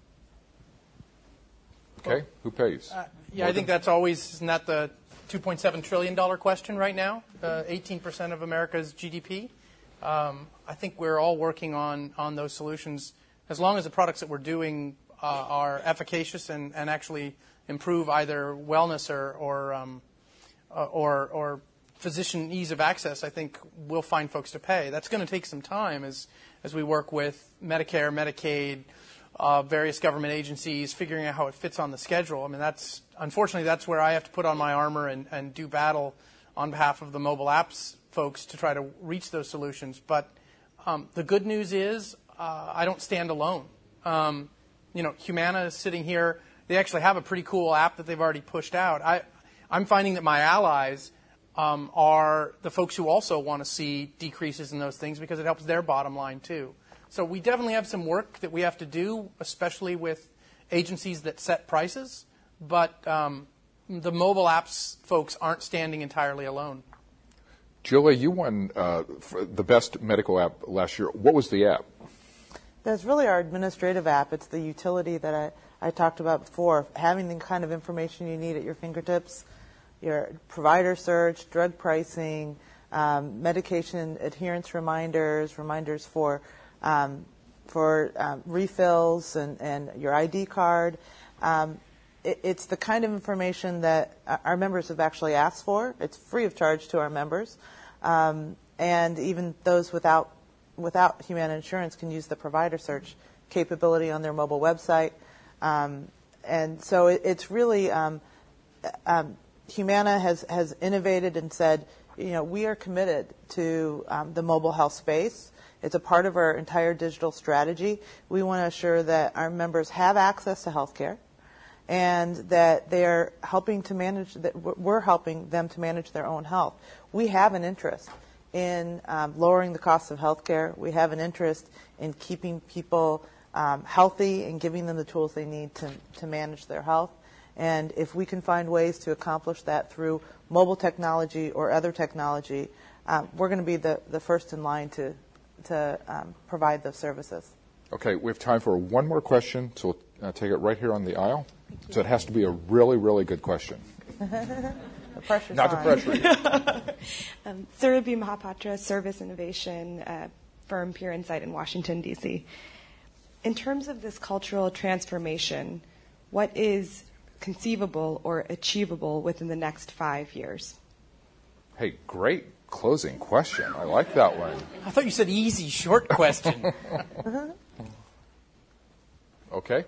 Okay, who pays? Uh, yeah, I think that's always, isn't that the two point seven trillion dollars question right now, uh, eighteen percent of America's G D P? Um, I think we're all working on, on those solutions. As long as the products that we're doing uh, are efficacious and, and actually improve either wellness or or, um, uh, or or physician ease of access, I think we'll find folks to pay. That's going to take some time as as we work with Medicare, Medicaid, uh, various government agencies, figuring out how it fits on the schedule. I mean, that's unfortunately that's where I have to put on my armor and, and do battle on behalf of the mobile apps folks to try to reach those solutions. But um, the good news is uh, I don't stand alone. Um, you know, Humana is sitting here. They actually have a pretty cool app that they've already pushed out. I, I'm finding that my allies um, are the folks who also want to see decreases in those things because it helps their bottom line too. So we definitely have some work that we have to do, especially with agencies that set prices. But um, the mobile apps folks aren't standing entirely alone. Julie, you won uh, for the best medical app last year. What was the app? That's really our administrative app. It's the utility that I, I talked about before, having the kind of information you need at your fingertips, your provider search, drug pricing, um, medication adherence reminders, reminders for um, for um, refills and, and your I D card. Um, it, it's the kind of information that our members have actually asked for. It's free of charge to our members. Um, and even those without without Humana Insurance can use the provider search capability on their mobile website. Um, and so it, it's really, um, um, Humana has, has innovated and said, you know, we are committed to um, the mobile health space. It's a part of our entire digital strategy. We want to assure that our members have access to health care and that they're helping to manage, that we're helping them to manage their own health. We have an interest in um, lowering the cost of health care. We have an interest in keeping people um, healthy and giving them the tools they need to, to manage their health. And if we can find ways to accomplish that through mobile technology or other technology, um, we're going to be the, the first in line to, to um, provide those services. Okay, we have time for one more question, so we'll uh, take it right here on the aisle. So it has to be a really, really good question. The pressure's Not to on. pressure you. um, Surabhi Mahapatra, Service Innovation uh, firm, Pure Insight in Washington, D C. In terms of this cultural transformation, what is conceivable or achievable within the next five years? Hey, great closing question. I like that one. I thought you said easy, short question. Okay.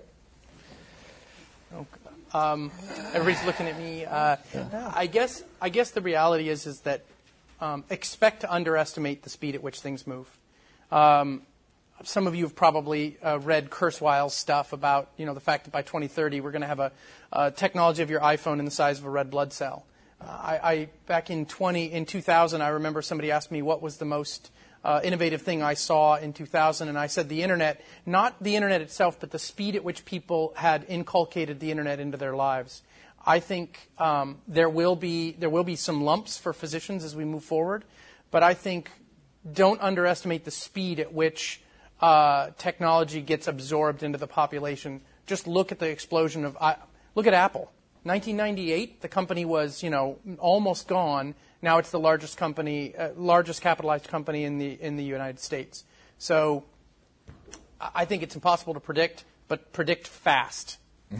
Um, everybody's looking at me. Uh, I guess I guess the reality is is that um, expect to underestimate the speed at which things move. Um, some of you have probably uh, read Kurzweil's stuff about you know the fact that by twenty thirty we're going to have a, a technology of your iPhone in the size of a red blood cell. Uh, I, I back in twenty in two thousand, I remember somebody asked me what was the most Uh, innovative thing I saw in two thousand, and I said the internet, not the internet itself, but the speed at which people had inculcated the internet into their lives. I think um, there will be there will be some lumps for physicians as we move forward, but I think don't underestimate the speed at which uh, technology gets absorbed into the population. Just look at the explosion of uh, look at Apple. nineteen ninety-eight, the company was you know almost gone. Now it's the largest company, uh, largest capitalized company in the in the United States. So I think it's impossible to predict, but predict fast.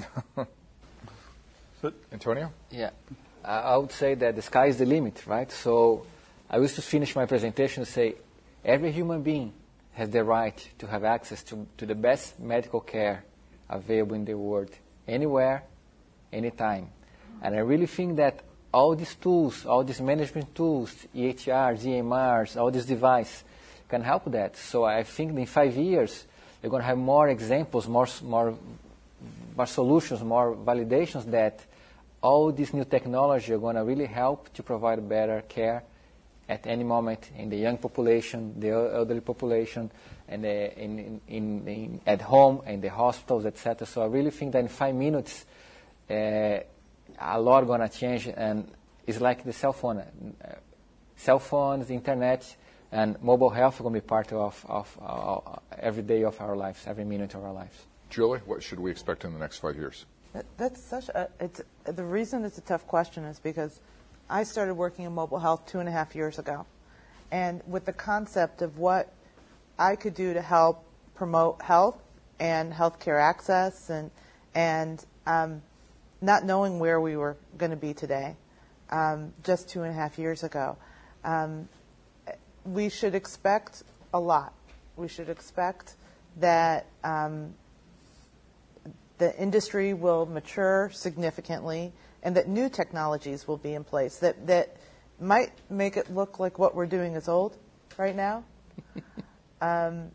Antonio? Yeah, I would say that the sky is the limit, right? So I used to finish my presentation to say every human being has the right to have access to, to the best medical care available in the world, anywhere, anytime. And I really think that all these tools, all these management tools, E H Rs, E M Rs, all these devices can help that. So I think in five years, you're going to have more examples, more, more, more solutions, more validations that all this new technology are going to really help to provide better care at any moment in the young population, the elderly population, and the, in, in, in, in, at home, in the hospitals, et cetera. So I really think that in five minutes, uh, a lot going to change, and it's like the cell phone. Uh, cell phones, the internet, and mobile health are going to be part of, of uh, every day of our lives, every minute of our lives. Julie, what should we expect in the next five years? That, that's such a. It's the reason it's a tough question is because I started working in mobile health two and a half years ago, and with the concept of what I could do to help promote health and healthcare access, and and um, not knowing where we were going to be today, um, just two and a half years ago, um, we should expect a lot. We should expect that um, the industry will mature significantly, and that new technologies will be in place that, that might make it look like what we're doing is old right now. um,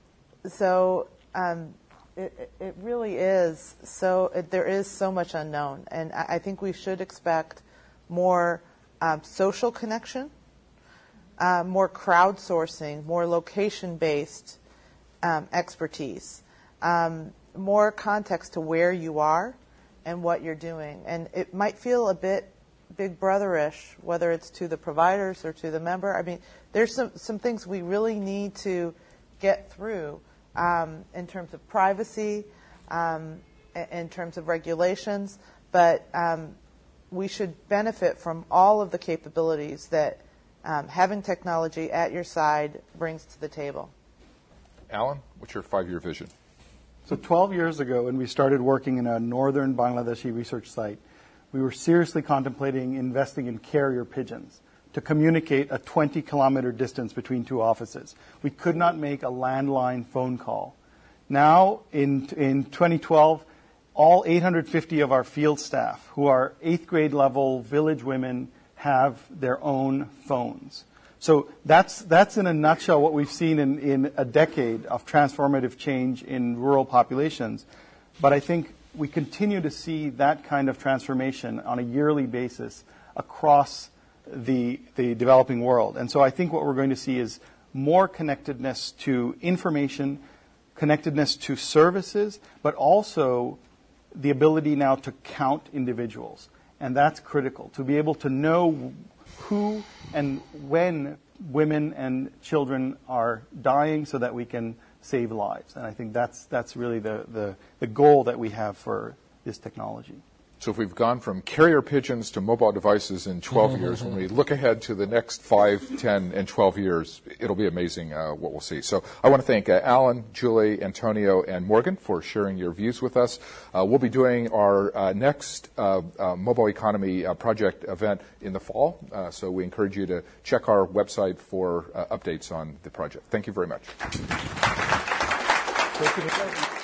so um, it, it really is so. It, there is so much unknown, and I, I think we should expect more um, social connection, uh, more crowdsourcing, more location-based um, expertise, um, more context to where you are and what you're doing. And it might feel a bit big brother-ish, whether it's to the providers or to the member. I mean, there's some, some things we really need to get through um, in terms of privacy, um, in terms of regulations, but um, we should benefit from all of the capabilities that um, having technology at your side brings to the table. Alan, what's your five-year vision? So twelve years ago, when we started working in a northern Bangladeshi research site, we were seriously contemplating investing in carrier pigeons to communicate a twenty kilometer distance between two offices. We could not make a landline phone call. Now, in, in twenty twelve, all eight hundred fifty of our field staff, who are eighth grade level village women, have their own phones. So that's, that's in a nutshell what we've seen in, in a decade of transformative change in rural populations. But I think we continue to see that kind of transformation on a yearly basis across the, the developing world. And so I think what we're going to see is more connectedness to information, connectedness to services, but also the ability now to count individuals. And that's critical, to be able to know who and when women and children are dying so that we can save lives. And I think that's that's really the, the, the goal that we have for this technology. So if we've gone from carrier pigeons to mobile devices in twelve years, when we look ahead to the next five, ten, and twelve years, it'll be amazing uh, what we'll see. So I want to thank uh, Alan, Julie, Antonio, and Morgan for sharing your views with us. Uh, we'll be doing our uh, next uh, uh, mobile economy uh, project event in the fall, uh, so we encourage you to check our website for uh, updates on the project. Thank you very much. Thank you.